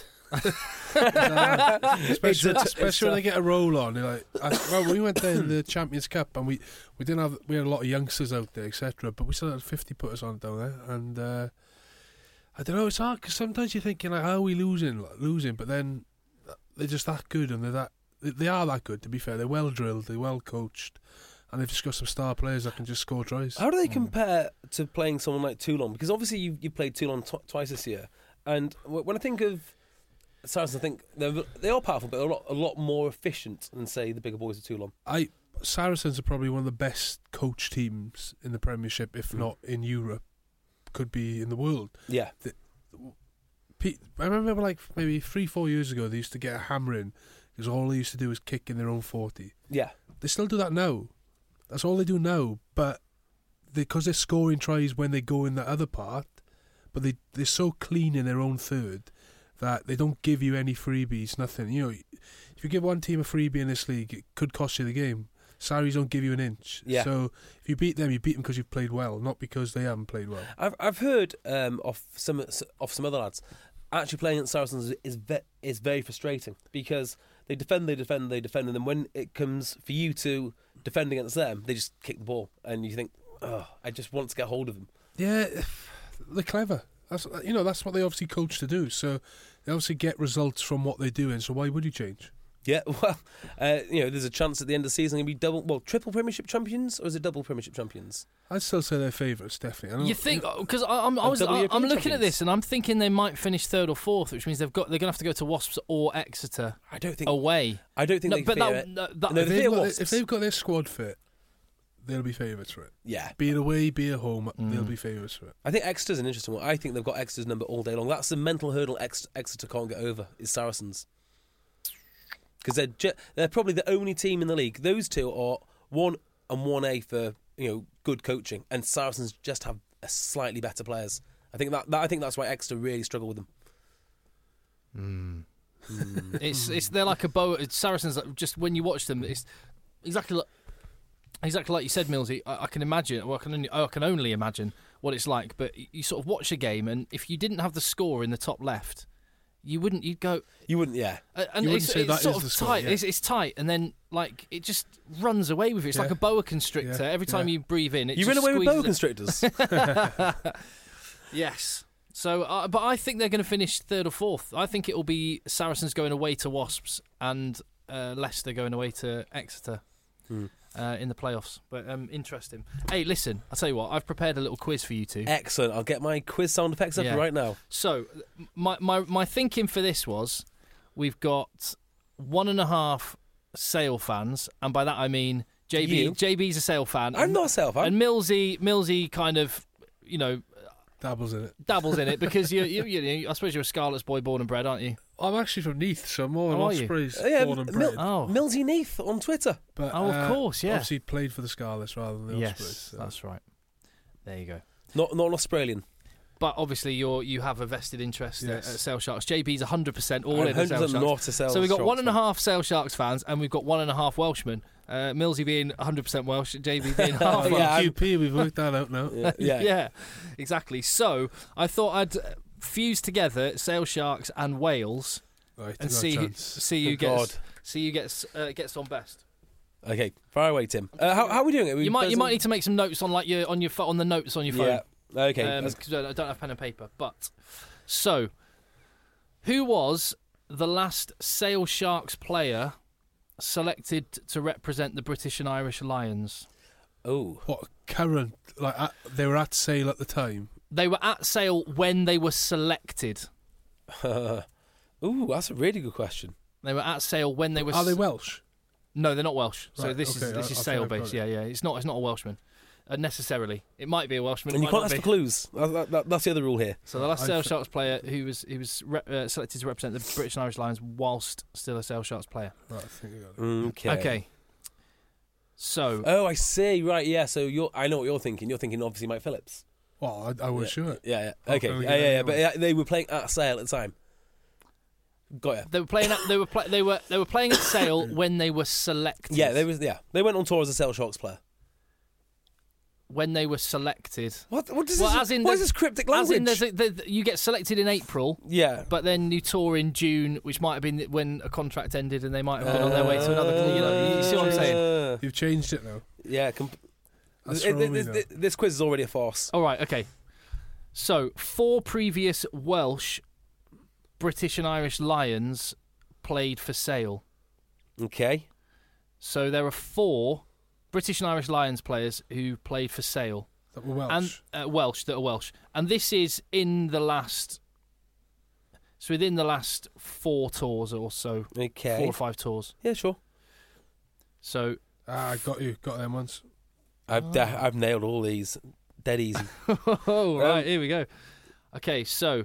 Especially when they get a roll on. We went there in the Champions Cup and we had a lot of youngsters out there, etc. But we still had 50 putters on down there, and I don't know. It's hard because sometimes you're thinking, how are we losing? But then they're just that good, and they are that good. To be fair, they're well drilled, they're well coached, and they've just got some star players that can just score tries. How do they compare to playing someone like Toulon? Because obviously you played Toulon twice this year, and when I think of Saracens, I think they are powerful, but a lot more efficient than, say, the bigger boys of Toulon. Saracens are probably one of the best coach teams in the Premiership, if not in Europe, could be in the world. Yeah. I remember maybe 3-4 years ago, they used to get a hammer in because all they used to do was kick in their own 40. Yeah. They still do that now. That's all they do now, but because they're scoring tries when they go in the other part, but they're so clean in their own third that they don't give you any freebies, nothing. If you give one team a freebie in this league, it could cost you the game. Sarries don't give you an inch. Yeah. So if you beat them because you've played well, not because they haven't played well. I've heard of some other lads actually playing at Saracens is very frustrating because they defend, and then when it comes for you to defend against them, they just kick the ball, and you think, oh, I just want to get hold of them. Yeah, they're clever. That's what they obviously coach to do. So they obviously get results from what they do, and so why would you change? Yeah, well, there's a chance at the end of the season they're going to be triple Premiership champions, or is it double Premiership champions? I'd still say they're favourites, definitely. You think? Because I'm looking at this and I'm thinking they might finish third or fourth, which means they're going to have to go to Wasps or Exeter. I don't think away. I don't think they fear it. If they've got their squad fit, they'll be favourites for it. Yeah. Be it away, be it home, they'll be favourites for it. I think Exeter's an interesting one. I think they've got Exeter's number all day long. That's the mental hurdle Exeter can't get over, is Saracens. Because they're probably the only team in the league. Those two are 1 and 1A for good coaching, and Saracens just have a slightly better players. I think that's why Exeter really struggle with them. They're like a bow. Saracens, just when you watch them, it's exactly like you said, Millsy. I can imagine. Well, I can only imagine what it's like. But you sort of watch a game, and if you didn't have the score in the top left, you wouldn't. You'd go. You wouldn't. Yeah. And you it's say that sort is of the score, tight. yeah. It's tight, and then like it just runs away with it. It's Yeah. like a boa constrictor. Yeah. Every time you breathe in, it You just run away with boa squeezes it. constrictors. Yes. So, but I think they're going to finish 3rd or 4th. I think it will be Saracens going away to Wasps and Leicester going away to Exeter in the playoffs. But interesting. Hey, listen, I'll tell you what. I've prepared a little quiz for you two. Excellent. I'll get my quiz sound effects up Yeah. right now. So, my thinking for this was, we've got 1.5 Sale fans, and by that I mean JB. You? JB's a Sale fan. I'm not a Sale fan. And Millsy kind of, Dabbles in it. dabbles in it because I suppose you're a Scarlets boy, born and bred, aren't you? I'm actually from Neath, so I'm more an How are you? Ospreys Yeah, born and bred. Oh. Millsy Neath on Twitter. But, Oh, of course, yeah. Obviously played for the Scarlets rather than the Yes, Ospreys. So. that's right. There you go. Not an Australian. But obviously, you have a vested interest at Yes. Sale Sharks. JB's 100% all I'm in at Sale 100% Sharks. not a Sale So we've got Sharks 1.5 Sale Sharks fans, and we've got 1.5 Welshmen. Millsy being 100% Welsh, JB being half Oh, Welsh. yeah, QP, we've worked that out now. Yeah. Yeah, exactly. So I thought I'd fuse together Sale Sharks and Wales Right, and no see chance. who God. gets on best. Okay, fire away, Tim. How are we doing it? You might need to make some notes on on the notes on your phone. Yeah. Okay. 'Cause I don't have pen and paper. But so, who was the last Sale Sharks player selected to represent the British and Irish Lions? Oh. What current? They were at Sale at the time. They were at Sale when they were selected. Ooh, that's a really good question. They were at Sale when they were. Are they Welsh? No, they're not Welsh. So Right, this okay, is I Sale think I've based. got Yeah. it. It's not a Welshman necessarily. It might be a Welshman. And it you might can't not ask be. for clues. That's the other rule here. So the last I Sale thi- Sharks player who was selected to represent the British and Irish Lions whilst still a Sale Sharks player. Right, I think I got it. Okay. Okay. So Oh, I see. Right, yeah. So I know what you're thinking. You're thinking obviously Mike Phillips. Well, I was sure. Yeah. Oh, Okay. can we Yeah. get Yeah. that But anyway? they were playing at Sale at the time. Got ya. they were playing. They were playing at Sale when they were selected. Yeah. They went on tour as a Sale Sharks player. When they were selected. What does Well, this? as in What the- is this cryptic As in, language? you get selected in April, Yeah. but then you tour in June, which might have been when a contract ended, and they might have gone on their way to another. You see what I'm saying? You've changed it now. Yeah. That's thrown me now. This quiz is already a farce. All right. Okay. So 4 previous Welsh, British and Irish Lions played for Sale. Okay. So there are 4 British and Irish Lions players who played for Sale. That were Welsh. And that are Welsh. And this is in the last. So within the last 4 tours or so, Okay. 4 or 5 tours. Yeah. Sure. So I got you. Got them once. I've nailed all these. Dead easy. oh right, here we go. Okay, so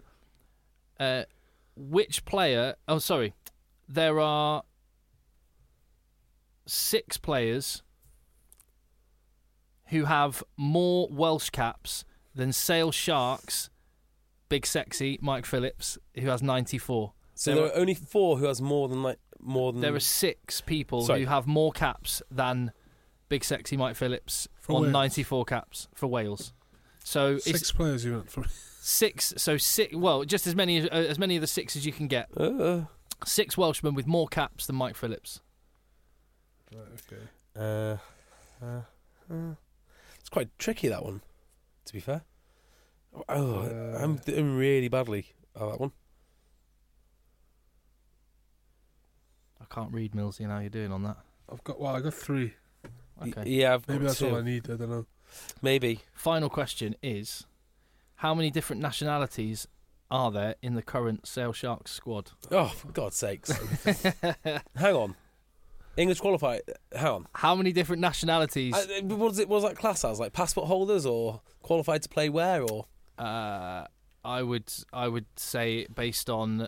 which player? Oh, sorry. There are 6 players who have more Welsh caps than Sale Sharks. Big sexy Mike Phillips, who has 94. So there are only 4 who has more than. There are 6 people Sorry. who have more caps than Big sexy Mike Phillips For on Wales. 94 caps for Wales. So 6 players you went for. 6. So 6. Well, just as many of the 6 as you can get. 6 Welshmen with more caps than Mike Phillips. Right, okay. It's quite tricky, that one, to be fair. I'm doing really badly on that one. I can't read, Millsy, how you're doing on that. I got 3. Okay. Yeah, I've Maybe got that's 2. all I need. I don't know. Maybe. Final question is, how many different nationalities are there in the current Sale Sharks squad? Oh, for God's sakes. Hang on. English qualify. Hang on. How many different nationalities? What was that class as? Like passport holders or qualified to play where? Or I would say based on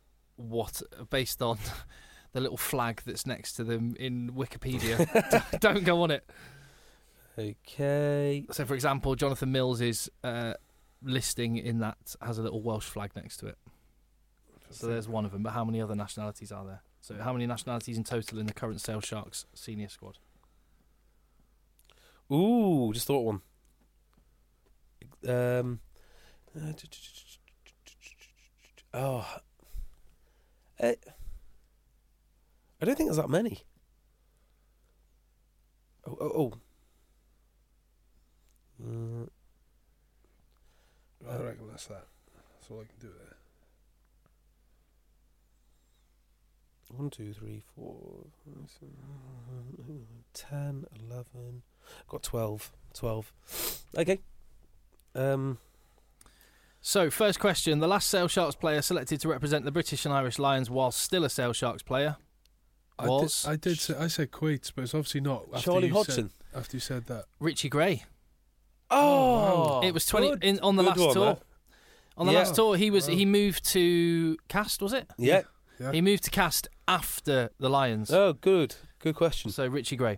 the little flag that's next to them in Wikipedia. Don't go on it. Okay. So, for example, Jonathan Mills's listing in that has a little Welsh flag next to it. So there's one of them. But how many other nationalities are there? So how many nationalities in total in the current Sale Sharks senior squad? Ooh, just thought one. I don't think there's that many. I reckon that's that. That's all I can do there. 1, 2, 3, 4, 10, 11. Got 12. Okay. So, first question. The last Sale Sharks player selected to represent the British and Irish Lions whilst still a Sale Sharks player was... I said Quates, but it's obviously not. Charlie Hodgson. After you said that. Richie Gray. Oh! It was 20... Good. on the Good last one, tour. man. On the last tour, he moved to Cast, was it? Yeah. Yeah. He moved to Cast after the Lions. Oh, good. Good question. So, Richie Gray.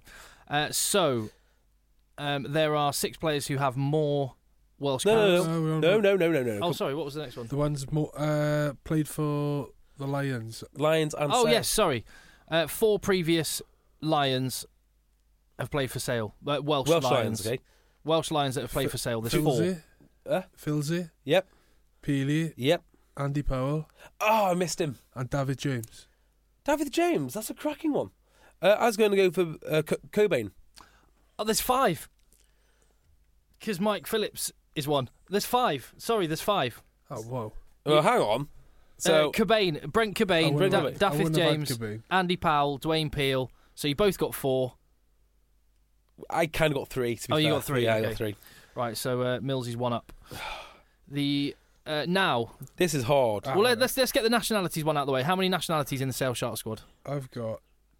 There are 6 players who have more Welsh caps. No. Oh, sorry, what was the next one? The ones played for the Lions. Lions and Oh, Sale. yes, sorry. 4 previous Lions have played for Sale. Welsh Lions. Okay. Welsh Lions that have played for Sale. There's 4. Filsey. Yep. Peely. Yep. Andy Powell. Oh, I missed him. And David James. David James. That's a cracking one. I was going to go for Cobain. Oh, there's 5. Because Mike Phillips is one. There's 5. Sorry, there's 5. Oh, whoa. Well, hang on. So Cobain, Brent Cobain, David James, Andy Powell, Dwayne Peel. So you both got 4. I kind of got 3. To be fair. You got 3. Yeah, okay. I got 3. Right, so Millsy's one up. Now this is hard. well, let's get the nationalities one out of the way. How many nationalities in the Sale Shark squad? I've got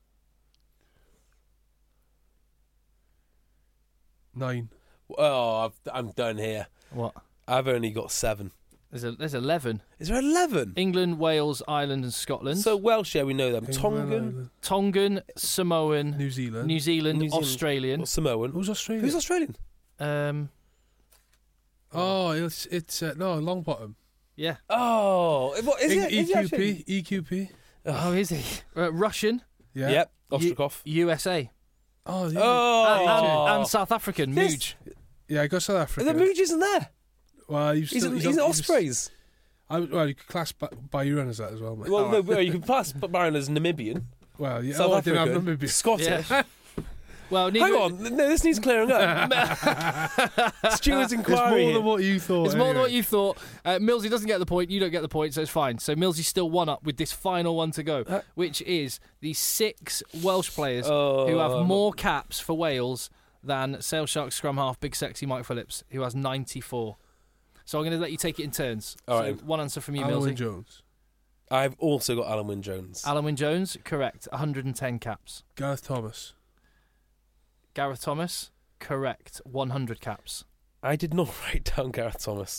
9. Oh, I'm done here. What? I've only got 7. There's 11. Is there 11? England, Wales, Ireland, and Scotland. So Welsh, yeah, we know them. Tongan, Samoan, New Zealand, Australian. Or Samoan. Who's Australian? Who's Australian? It's no Longbottom. Yeah. Oh, what is it? Is he actually? EQP. Oh, is he? Russian. Yeah. Yep. Ostrakov. USA. Oh, yeah. Oh. And South African. Muj. Yeah, I got South Africa. The Muj isn't there. Well, he's in Ospreys. Well, you could class Byron as that as well, mate. Well, no, you can class Byron as Namibian. Well, yeah. South I didn't have African. Namibia. Scottish. Yeah. Well, hang on. No, this needs clearing up. Steward's inquiry. It's more than what you thought. It's more than what you thought. Millsy doesn't get the point. You don't get the point, so it's fine. So Millsy's still one up with this final one to go, which is the 6 Welsh players who have more caps for Wales than Sale Sharks scrum half Big Sexy Mike Phillips, who has 94. So I'm going to let you take it in turns. All so right. One answer from you, Millsy. Alan Wynne-Jones. I've also got Alan Wynne-Jones. Alan Wynne-Jones, correct. 110 caps. Gareth Thomas. Gareth Thomas, correct. 100 caps. I did not write down Gareth Thomas.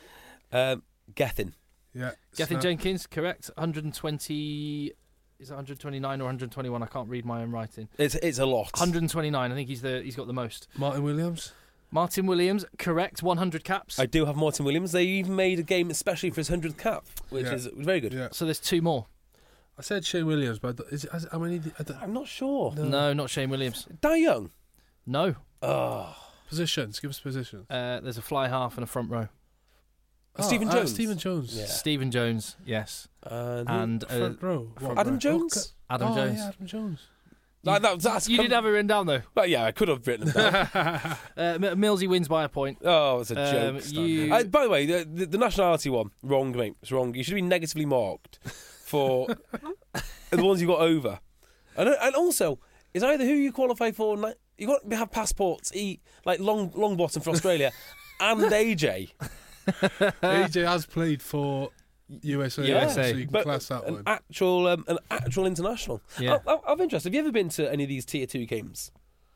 Gethin. Yeah. Gethin Jenkins, correct. 120. Is it 129 or 121? I can't read my own writing. It's a lot. 129. I think he's got the most. Martin Williams. Martin Williams, correct. 100 caps. I do have Martin Williams. They even made a game especially for his 100th cap, which is very good. Yeah. So there's 2 more. I said Shane Williams, but how many? I'm not sure. No, not Shane Williams. Dai Young. No. Positions. Give us positions. There's a fly half and a front row. Stephen Jones. Stephen Jones. Yeah. Stephen Jones, yes. And front row. Adam Jones. Adam Jones. Yeah, Adam Jones. You didn't have it written down though. Well, yeah, I could have written it down. Millsy wins by a point. Oh, it's a joke. By the way, the nationality one, wrong, mate. It's wrong. You should be negatively marked for the ones you got over. And also, it's either who you qualify for. You got to have passports. Like long bottom for Australia, and AJ. AJ has played for USA, so you can but class that an one. actual international. Yeah. I've interest. Have you ever been to any of these Tier 2 games?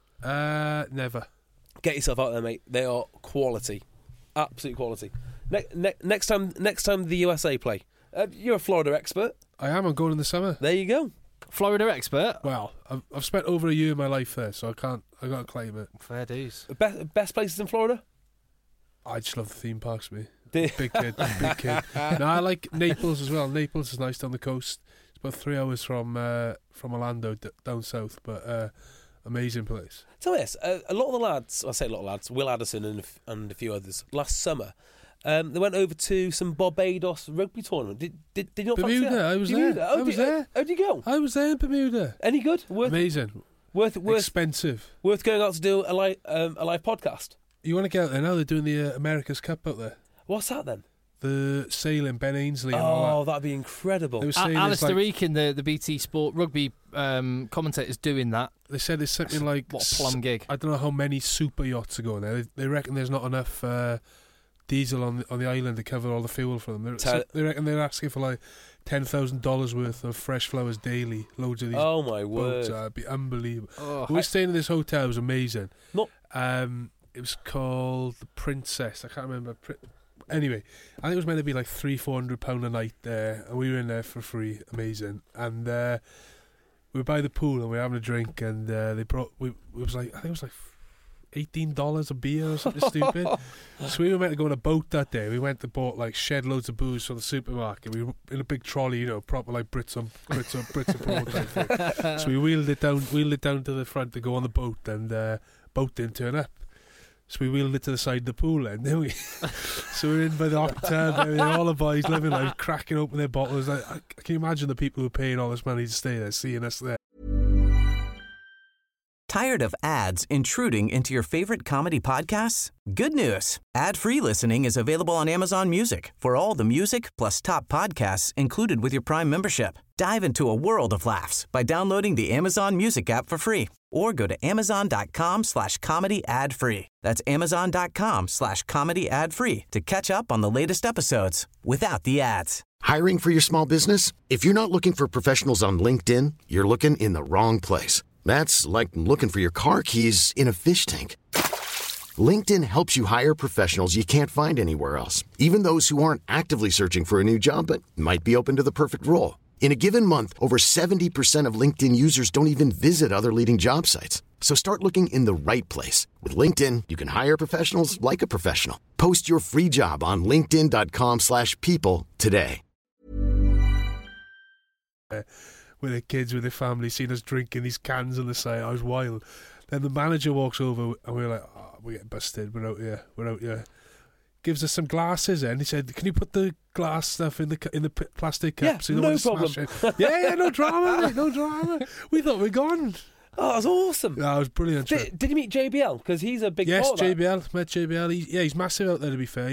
Never. Get yourself out there, mate. They are quality, absolute quality. Next time the USA play, you're a Florida expert. I am. I'm going in the summer. There you go. Florida expert. Well, I've spent over a year of my life there, so I got to claim it. Fair dues. Best places in Florida? I just love the theme parks, me. Do- Big kid. No, I like Naples as well. Naples is nice down the coast. It's about 3 hours from Orlando down south, but amazing place. So yes, a lot of the lads, I say a lot of lads, Will Addison and a few others, last summer, they went over to some Barbados rugby tournament. Did you not fancy Bermuda, that? I was Bermuda. there. Oh, I was there. How'd you go? I was there in Bermuda. Any good? Amazing. Worth Expensive. going out to do a live podcast. You want to get out there now? They're doing the America's Cup out there. What's that then? The sailing, Ben Ainsley and all Oh, that. that'd be incredible. They were saying it's Alistair like, Eakin, the BT Sport rugby commentator's doing that. they said it's something like What a plum gig. I don't know how many super yachts are going there. They reckon there's not enough diesel on the island to cover all the fuel for them. They reckon they're asking for like $10,000 worth of fresh flowers daily. Loads of these. Oh my boats. word! It'd be unbelievable. Oh, We were staying in this hotel. It was amazing. Not- It was called the Princess. I can't remember. Anyway, I think it was meant to be like £300-400 a night there, and we were in there for free. Amazing. And we were by the pool and we were having a drink, and they brought. It was like, I think it was like $18 a beer or something stupid. So we were meant to go on a boat that day. We went to bought like shed loads of booze from the supermarket. We were in a big trolley, proper like Brits on Pro type thing. So we wheeled it down to the front to go on the boat, and boat didn't turn up. So we wheeled it to the side of the pool then, didn't we? So we're in by the hot tub, and all the boys living life, cracking open their bottles. Like, can you imagine the people who are paying all this money to stay there, seeing us there? Tired of ads intruding into your favorite comedy podcasts? Good news. Ad-free listening is available on Amazon Music for all the music plus top podcasts included with your Prime membership. Dive into a world of laughs by downloading the Amazon Music app for free or go to amazon.com/comedy ad-free. That's amazon.com/comedy ad-free to catch up on the latest episodes without the ads. Hiring for your small business? If you're not looking for professionals on LinkedIn, you're looking in the wrong place. That's like looking for your car keys in a fish tank. LinkedIn helps you hire professionals you can't find anywhere else, even those who aren't actively searching for a new job but might be open to the perfect role. In a given month, over 70% of LinkedIn users don't even visit other leading job sites. So start looking in the right place. With LinkedIn, you can hire professionals like a professional. Post your free job on linkedin.com/people today. With their kids, with their family, seeing us drinking these cans on the side. I was wild. Then the manager walks over and we're like, oh, we're getting busted. We're out here. Gives us some glasses and he said, can you put the glass stuff in the plastic cups? Yeah, so no problem. yeah, no drama, mate, no drama. We thought we'd gone. Oh, that's awesome. Yeah, it was brilliant. Did you meet JBL? Because he's a big Yes, part of that. JBL. Met JBL. He's massive out there, to be fair.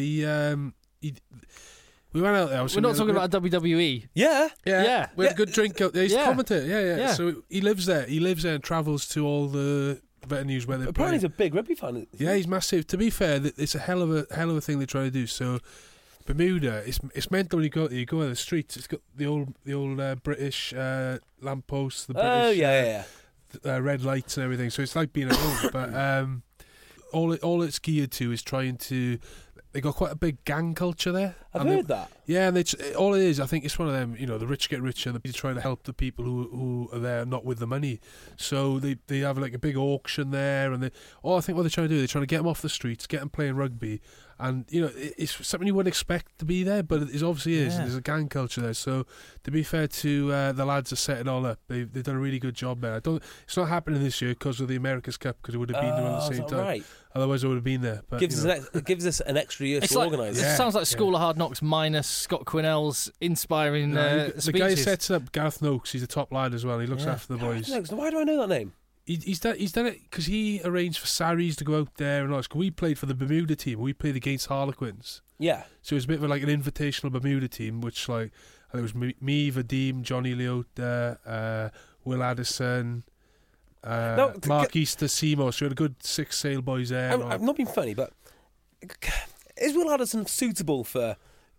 We went out there. we're not talking about WWE. Yeah. Yeah. We had a good drink out there. He's a Yeah. commentator. Yeah. Yeah. So he lives there. He lives there and travels to all the venues where they play. Apparently he's a big rugby fan. Yeah, he's massive. To be fair, it's a hell of a thing they try to do. So Bermuda, it's meant that when you go there, you go on the streets. It's got the old British lampposts, the British red lights and everything. So it's like being at home. But all it's geared to is trying to. They got quite a big gang culture there. I've heard that. Yeah, and all it is, I think it's one of them, the rich get richer, they're trying to help the people who are there not with the money. So they have like a big auction there, and I think what they're trying to do, they're trying to get them off the streets, get them playing rugby, and it's something you wouldn't expect to be there, but it obviously is. Yeah. There's a gang culture there. So to be fair to the lads that set it all up, they've done a really good job there. It's not happening this year because of the America's Cup, because it would have been there at the same time. Right. Otherwise, I would have been there. But Gives us an extra year to organise. It sounds like School of Hard Knocks minus Scott Quinnell's inspiring the speeches. guy who sets up Gareth Noakes, he's a top lad as well. He looks after the boys. Why do I know that name? He's done it because he arranged for Sarries to go out there and all this. We played for the Bermuda team. We played against Harlequins. Yeah. So it was a bit of like an invitational Bermuda team, which I think it was me, Vadim, Johnny Leota, Will Addison, Mark Easter, Seymour. So we had a good 6 sail boys there. I've not been funny, but is Will Addison suitable for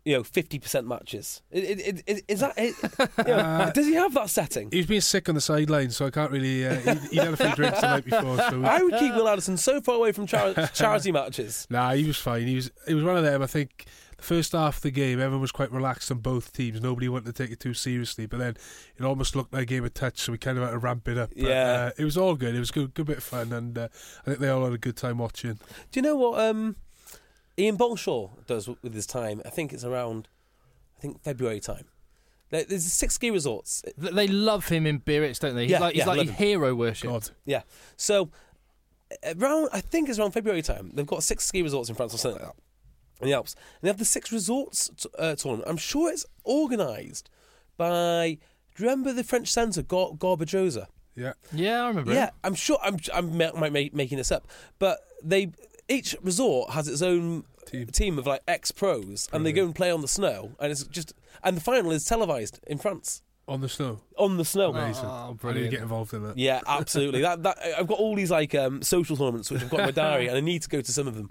50% matches. Is that it? Does he have that setting? He was being sick on the sideline, so I can't really. He had a few drinks the night before. So I would keep Will Addison so far away from charity matches. Nah, he was fine. He was one of them. I think the first half of the game, everyone was quite relaxed on both teams. Nobody wanted to take it too seriously, but then it almost looked like a game of touch, so we kind of had to ramp it up. But, it was all good. It was good bit of fun, and I think they all had a good time watching. Do you know what Ian Bolshaw does with his time? I think it's around, February time. There's 6 ski resorts. They love him in Biarritz, don't they? He's like hero worship. God. Yeah. So I think it's around February time. They've got 6 ski resorts in France or something like that, in the Alps. And they have the 6 resorts tournament. I'm sure it's organised by. Do you remember the French centre Garbajosa? Yeah. Yeah, I remember. Yeah, I'm sure. I'm making this up, but each resort has its own team of like ex-pros, and they go and play on the snow, and the final is televised in France on the snow. On the snow, amazing. Oh, I need brilliant. to get involved in that. Yeah, absolutely. that I've got all these like social tournaments which I've got in my diary, and I need to go to some of them.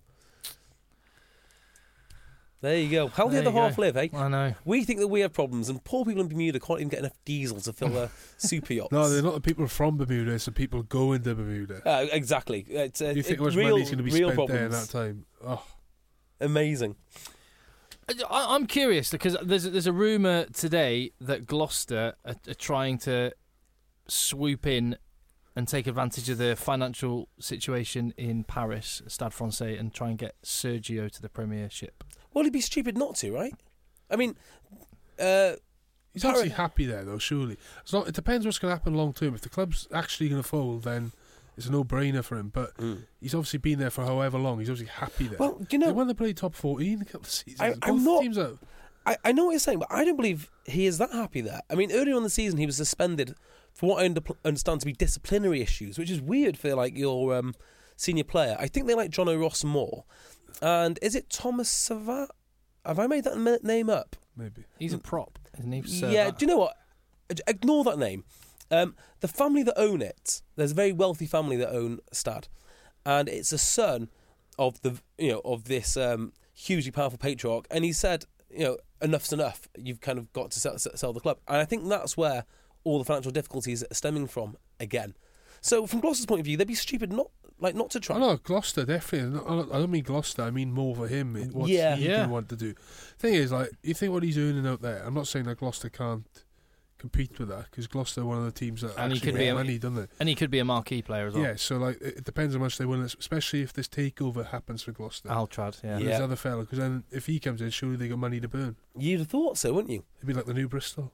There you go. How the other half live, eh? I know. We think that we have problems, and poor people in Bermuda can't even get enough diesel to fill their super yachts. No, they're not the people from Bermuda, it's the people going to Bermuda. Exactly. You think how much money's going to be spent problems. there in that time? Oh, amazing. I'm curious because there's a rumour today that Gloucester are trying to swoop in and take advantage of the financial situation in Paris, Stade Francais, and try and get Sergio to the Premiership. Well, he'd be stupid not to, right? I mean, he's actually happy there, though, surely. It depends what's going to happen long term. If the club's actually going to fold, then it's a no-brainer for him. But he's obviously been there for however long. He's obviously happy there. Well, you know, when they played top 14 a couple of seasons, I'm not. Teams out. I know what you're saying, but I don't believe he is that happy there. I mean, earlier on in the season, he was suspended for what I understand to be disciplinary issues, which is weird for like your senior player. I think they like John O'Ross more. And is it Thomas Savat? Have I made that name up? Maybe. He's a prop, isn't he? Yeah, do you know what? Ignore that name. The family that own it, there's a very wealthy family that own Stad, and it's a son of this hugely powerful patriarch. And he said, enough's enough. You've kind of got to sell the club. And I think that's where all the financial difficulties are stemming from again. So from Gloucester's point of view, they'd be stupid not to try. Oh, no, Gloucester, definitely. I don't mean Gloucester, I mean more for him. What he can want to do. Thing is, like, you think what he's earning out there, I'm not saying that Gloucester can't compete with that, because Gloucester are one of the teams that and actually make money, don't they? And he could be a marquee player as well. Yeah, so like it depends how much they win, especially if this takeover happens for Gloucester. Altrad, yeah. There's other fella, because then if he comes in, surely they got money to burn. You'd have thought so, wouldn't you? It'd be like the new Bristol.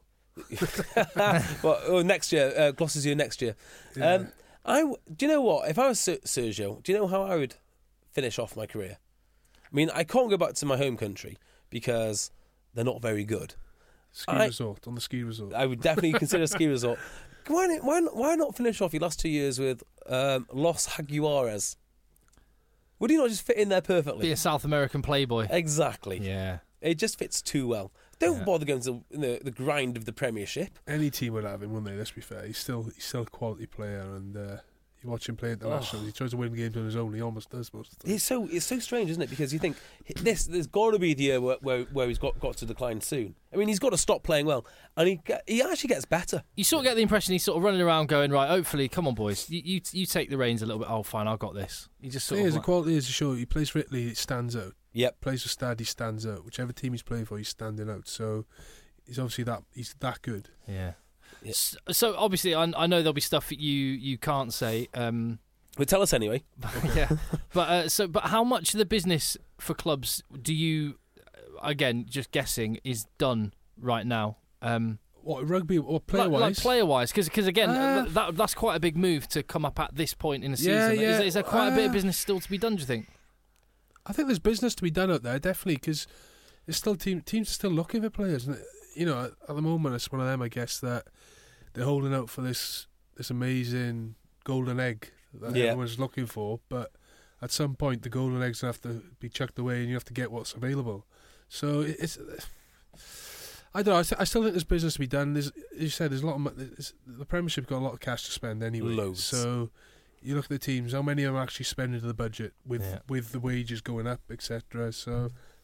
Well, next year, Gloucester's year next year. Yeah. Do you know what? If I was Sergio, do you know how I would finish off my career? I mean, I can't go back to my home country because they're not very good. Resort, on the ski resort. I would definitely consider a ski resort. Why not finish off your last 2 years with Los Jaguares? Would you not just fit in there perfectly? Be a South American playboy. Exactly. Yeah. It just fits too well. Don't bother going to the grind of the Premiership. Any team would have him, wouldn't they? Let's be fair. He's still a quality player, and you watch him play internationally. He tries to win games on his own. He almost does most of the time. It's so strange, isn't it? Because you think there's got to be the year where he's got to decline soon. I mean, he's got to stop playing well, and he actually gets better. You sort of get the impression he's sort of running around going, right, hopefully, come on, boys, you take the reins a little bit. Oh, fine, I've got this. He just sort of. The quality is to show. He plays for Italy, it stands out. Yep. Plays for Stad, he stands out. Whichever team he's playing for, he's standing out. So he's obviously that good. Yeah. So obviously, I know there'll be stuff that you can't say. But tell us anyway. Yeah. But how much of the business for clubs do you, again, just guessing, is done right now? What, rugby or player-wise? Like player-wise, because again, that's quite a big move to come up at this point in the season. Yeah. Is there quite a bit of business still to be done, do you think? I think there's business to be done out there, definitely, because there's still teams are still looking for players. And, at the moment, it's one of them, I guess, that they're holding out for this amazing golden egg that everyone's looking for. But at some point, the golden eggs have to be chucked away, and you have to get what's available. So it's. I don't know. I still think there's business to be done. As you said, there's a lot of the Premiership got a lot of cash to spend anyway. Loads. So you look at the teams, how many of them are actually spending to the budget with the wages going up, etc. So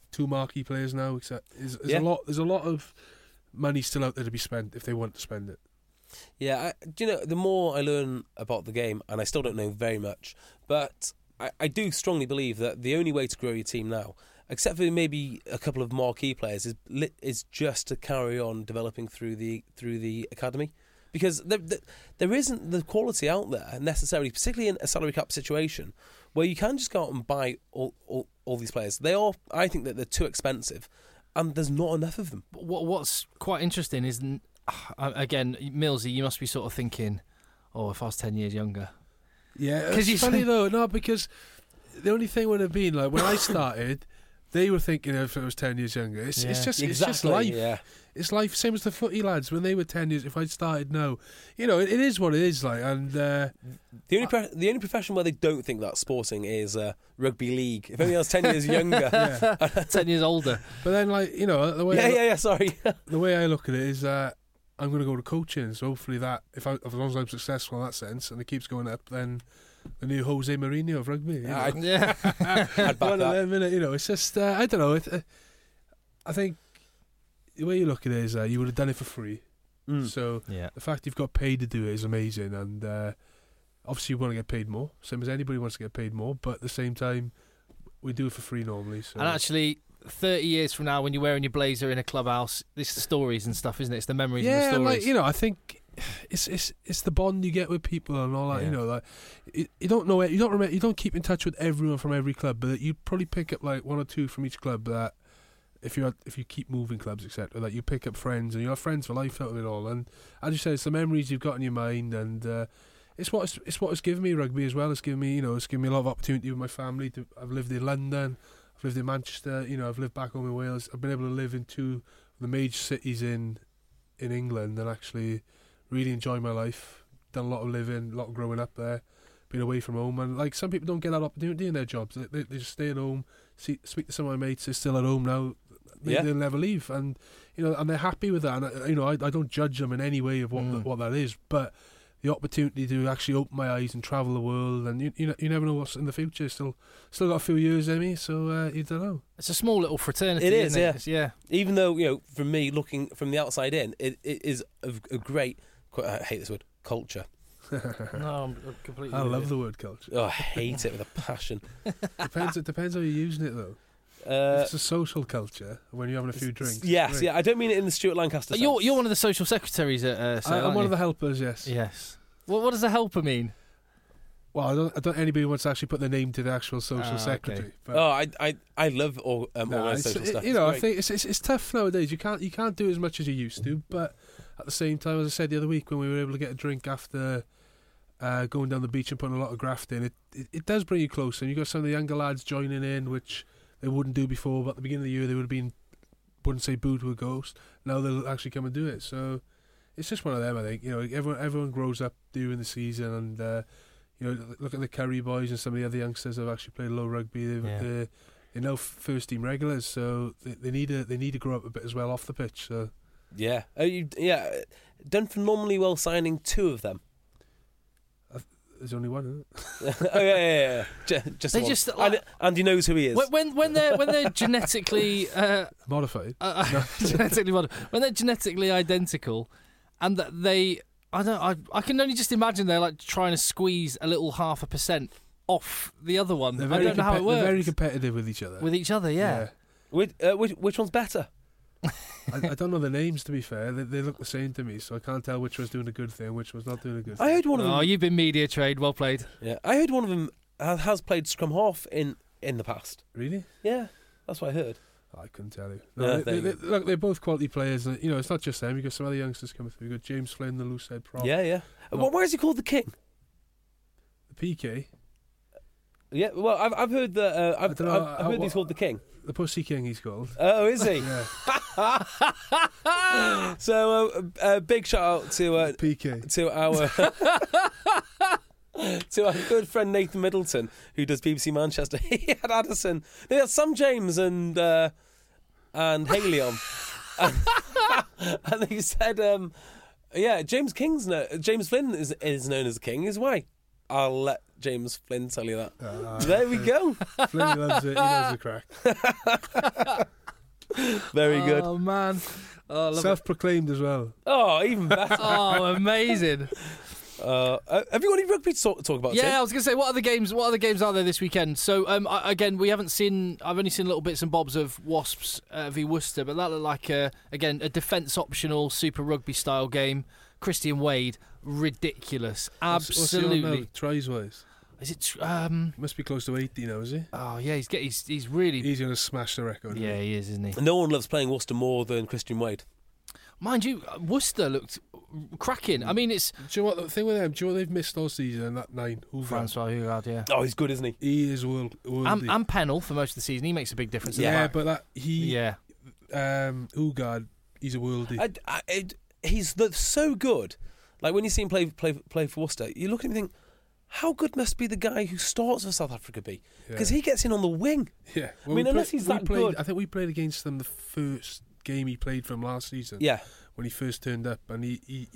2 marquee players now. Except there's Yeah. a lot of money still out there to be spent if they want to spend it. Yeah, do you know, the more I learn about the game, and I still don't know very much, but I do strongly believe that the only way to grow your team now, except for maybe a couple of marquee players, is just to carry on developing through the academy, because there isn't the quality out there necessarily, particularly in a salary cap situation, where you can just go out and buy all these players. I think that they're too expensive, and there's not enough of them. What's quite interesting is, again, Millsy, you must be sort of thinking, oh, if I was 10 years younger. Yeah, it's funny though, no, because the only thing would have been, like, when I started, they were thinking if it was 10 years younger. It's just life. Yeah. It's life, same as the footy lads when they were 10 years. If I'd started now, it is what it is. Like, and the only profession where they don't think that sporting is rugby league. If only I was 10 years younger, 10 years older. But then, like, the way sorry, the way I look at it is, I'm going to go to coaching. So hopefully that, as long as I'm successful in that sense, and it keeps going up, then the new Jose Mourinho of rugby. I'd back One of that. them, innit? It's just, I don't know. I think the way you look at it is, you would have done it for free. So the fact you've got paid to do it is amazing, and obviously you want to get paid more. Same as anybody wants to get paid more, but at the same time, we do it for free normally. So. And actually, 30 years from now, when you're wearing your blazer in a clubhouse, it's the stories and stuff, isn't it? It's the memories and the stories. Yeah, like, I think it's the bond you get with people and all that. Yeah. Like you don't know it. You don't keep in touch with everyone from every club, but you probably pick up like 1 or 2 from each club that. If you keep moving clubs, etc., that you pick up friends and you have friends for life out of it all. And as you said, it's the memories you've got in your mind, and it's what it's given me, rugby as well. It's given me, a lot of opportunity with my family. I've lived in London, I've lived in Manchester. I've lived back home in Wales. I've been able to live in 2 of the major cities in England and actually really enjoy my life. Done a lot of living, a lot of growing up there. Been away from home, and like some people don't get that opportunity in their jobs. They just stay at home. Speak to some of my mates who're still at home now. They'll never leave, and and they're happy with that. And I don't judge them in any way of what that is, but the opportunity to actually open my eyes and travel the world, and you never know what's in the future. Still got a few years in me, so you don't know. It's a small little fraternity. It is, isn't it? yeah. Even though from me looking from the outside in, it is a great. I hate this word, culture. No, I'm completely. I love the word culture. Oh, I hate it with a passion. It depends how you're using it though. If it's a social culture when you're having a few drinks. Yes, I don't mean it in the Stuart Lancaster sense. You're one of the social secretaries at Sale, I'm one of the helpers. Yes. Yes. What does a helper mean? Well, I don't. Anybody wants to actually put their name to the actual social secretary. Okay. But I love all social stuff. I think it's tough nowadays. You can't do as much as you used to. But at the same time, as I said the other week, when we were able to get a drink after going down the beach and putting a lot of graft in, it does bring you closer. And you got some of the younger lads joining in, which they wouldn't do before. But at the beginning of the year, they would have been, wouldn't say boo to a ghost. Now they'll actually come and do it. So it's just one of them. I think everyone grows up during the season, and look at the Curry boys and some of the other youngsters who have actually played low rugby. They're now first team regulars, so they need to grow up a bit as well off the pitch. So done phenomenally well signing 2 of them. There's only one, isn't it? Oh yeah. Just They one. just, like- Andy knows who he is. When they're genetically Modified. genetically when they're genetically identical, and that they. I can only just imagine they're like trying to squeeze a little 0.5% off the other one. I don't know how it works. They're very competitive with each other. With each other, yeah. Which one's better? I don't know the names, to be fair. They look the same to me, so I can't tell which one's doing a good thing, which one's not doing a good thing. I heard one of them. Oh, you've been media trained. Well played. Yeah, I heard one of them has played scrum half in the past. Really? Yeah, that's what I heard. I couldn't tell you. No, Look, they're both quality players. And, it's not just them. You've got some other youngsters coming through. You've got James Flynn, the loose head prop. Yeah. Why is he called the King? The PK. Yeah, well, I've heard that. I've heard he's called the King. The Pussy King, he's called. Oh, is he? Yeah. So, big shout out to PK. To our good friend Nathan Middleton, who does BBC Manchester. He had Addison. They had Sam James and Haley on, and he said, James Flynn is known as the King. Is why. I'll let James Flynn tell you that. There we go. Flynn loves it. He knows the crack. Very good. Oh, man. Oh, Self-proclaimed as well. Oh, even better. Oh, amazing. Have you got any rugby to talk about, Tim? Yeah, I was going to say, what other games are there this weekend? So, again, I've only seen little bits and bobs of Wasps v Worcester, but that looked like, a defence-optional Super Rugby style game. Christian Wade, ridiculous. Absolutely. What's he on now, tries-wise? Is it... Must be close to 80 now, is he? Oh, yeah, he's really... He's going to smash the record. Yeah, he is, isn't he? No one loves playing Worcester more than Christian Wade. Mind you, Worcester looked cracking. I mean, it's... Do you know what the thing with them? Do you know what they've missed all season? And that 9. Francois Hugard, yeah. Oh, he's good, isn't he? He is world. And Pennell for most of the season. He makes a big difference. Yeah, at the back. but Hugard, he's a worldie. He's so good. Like when you see him play for Worcester, you look at him and think, how good must be the guy who starts for South Africa be? Because he gets in on the wing. Yeah. Well, I mean, unless he's that good. I think we played against them the first game he played from last season. Yeah. When he first turned up, and he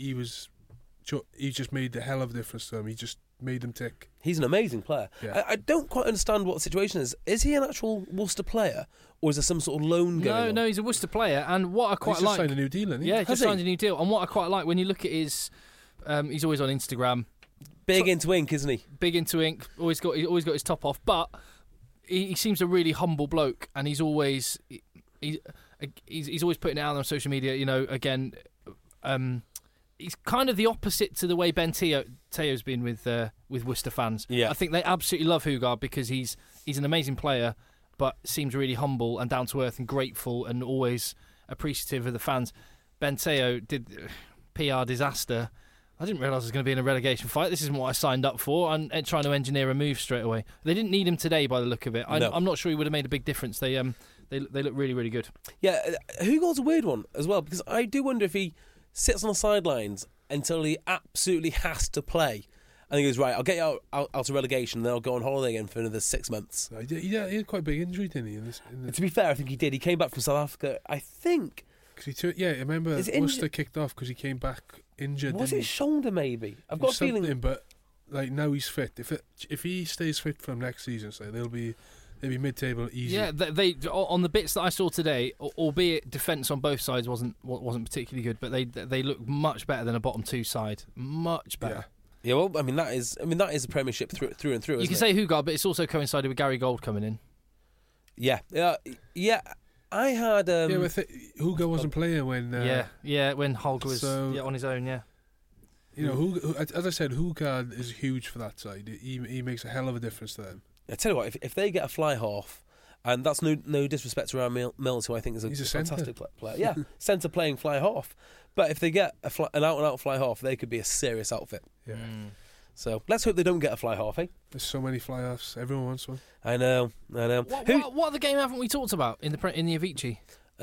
just made a hell of a difference to them. He just made them tick. He's an amazing player. Yeah. I don't quite understand what the situation is. Is he an actual Worcester player, or is there some sort of loan going on? No, he's a Worcester player, and what I quite he's like... just signed a new deal, hasn't he? Yeah, just signed a new deal. And what I quite like, when you look at his... he's always on Instagram. Big into ink, isn't he? Big into ink. Always got his top off, but he seems a really humble bloke, and he's always always putting it out on social media. You know, again, he's kind of the opposite to the way Ben Teo's been with Worcester fans. Yeah. I think they absolutely love Hugard because he's an amazing player, but seems really humble and down to earth and grateful and always appreciative of the fans. Ben Teo did PR disaster. I didn't realise I was going to be in a relegation fight. This isn't what I signed up for. And trying to engineer a move straight away. They didn't need him today, by the look of it. I'm not sure he would have made a big difference. They look really, really good. Yeah, Hugard's a weird one as well, because I do wonder if he sits on the sidelines until he absolutely has to play. And he goes, right, I'll get you out of relegation, and then I'll go on holiday again for another 6 months. Yeah, he had quite a big injury, didn't he? To be fair, I think he did. He came back from South Africa, I think. I remember Worcester kicked off because he came back injured. Was it shoulder, maybe? I've got a feeling. But like now he's fit. If he stays fit from next season, so they'll be mid-table easy. Yeah, they on the bits that I saw today, albeit defence on both sides wasn't particularly good, but they look much better than a bottom two side. Much better. Yeah, well, I mean that is a Premiership through and through. You can say Hugard, but it's also coincided with Gary Gold coming in. Yeah. I had. Hugard wasn't playing when. When Holger was on his own. Yeah. You know, as I said, Hugard is huge for that side. He makes a hell of a difference to them. I tell you what, if they get a fly half, and that's no disrespect to Ryan Mills, who I think is a fantastic player. Yeah, centre playing fly half. But if they get an out-and-out fly half, they could be a serious outfit. Yeah. So let's hope they don't get a fly half, eh? There's so many fly halves. Everyone wants one. I know. What other game haven't we talked about in the Avicii?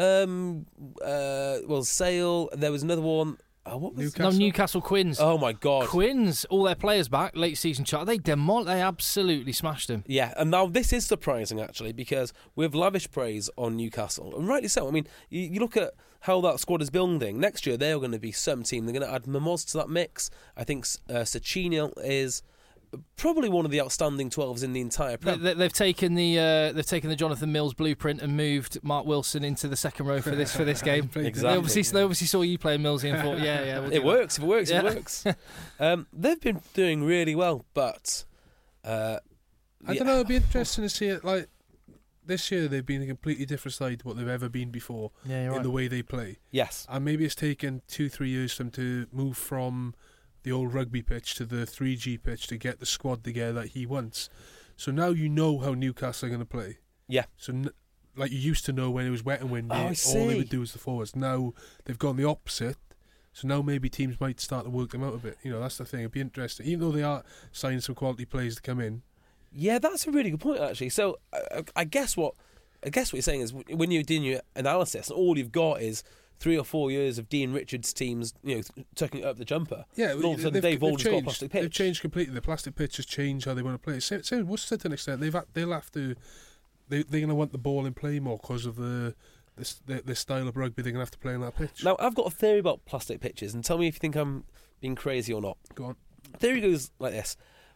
Well, Sale. There was another one. What was Newcastle Quins. Oh my God, Quins! All their players back, late season chart. They absolutely smashed them. Yeah, and now this is surprising actually, because we've lavished praise on Newcastle, and rightly so. I mean, you look at how that squad is building. Next year they are going to be some team. They're going to add Mimoz to that mix. I think Sachinil is probably one of the outstanding 12s in the entire Prem. They've taken the Jonathan Mills blueprint and moved Mark Wilson into the second row for this game. Exactly. They obviously saw you playing Millsy and thought, we'll it works. If it works. They've been doing really well, but I don't know. It'd be interesting to see it. Like this year, they've been a completely different side to what they've ever been before in the way they play. Yes, and maybe it's taken 2-3 years for them to move from the old rugby pitch to the 3G pitch to get the squad together that he wants. So now you know how Newcastle are going to play. Yeah. So like you used to know when it was wet and windy, all they would do was the forwards. Now they've gone the opposite. So now maybe teams might start to work them out a bit. You know, that's the thing. It'd be interesting. Even though they are signing some quality players to come in. Yeah, that's a really good point actually. So I guess what you're saying is when you're doing your analysis, all you've got is 3 or 4 years of Dean Richards' teams, tucking up the jumper. Yeah, and all of a sudden Dave Walden's got a plastic pitch. They've changed completely. The plastic pitch has changed how they want to play. Same Worcester to an extent. They'll have to. They're going to want the ball in play more because of the style of rugby. They're going to have to play on that pitch. Now I've got a theory about plastic pitches, and tell me if you think I'm being crazy or not. Go on. Theory goes like this: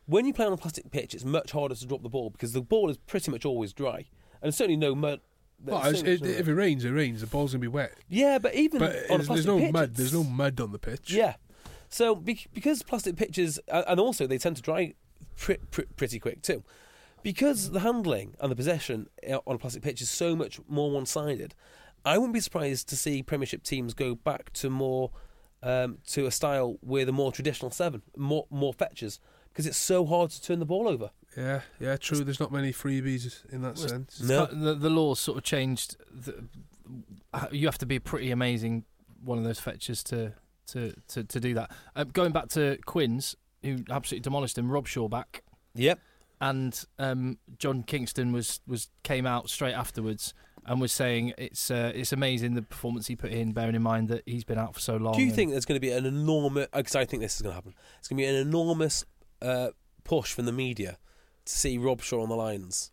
When you play on a plastic pitch, it's much harder to drop the ball because the ball is pretty much always dry, and there's certainly no mud. Well, if it rains, it rains. The ball's gonna be wet. Yeah, but even on a plastic there's no pitch, mud. There's no mud on the pitch. Yeah, so because plastic pitches, and also they tend to dry pretty quick too, because the handling and the possession on a plastic pitch is so much more one-sided. I wouldn't be surprised to see Premiership teams go back to more to a style with a more traditional 7, more fetches, because it's so hard to turn the ball over. Yeah, true. There's not many freebies in that sense. No. The laws sort of changed. You have to be a pretty amazing one of those fetchers to do that. Going back to Quins, who absolutely demolished him, Rob Shaw back. Yep. And John Kingston came out straight afterwards and was saying it's amazing the performance he put in, bearing in mind that he's been out for so long. Do you think there's going to be an enormous... Because I think this is going to happen. It's going to be an enormous push from the media to see Rob Shaw on the Lions.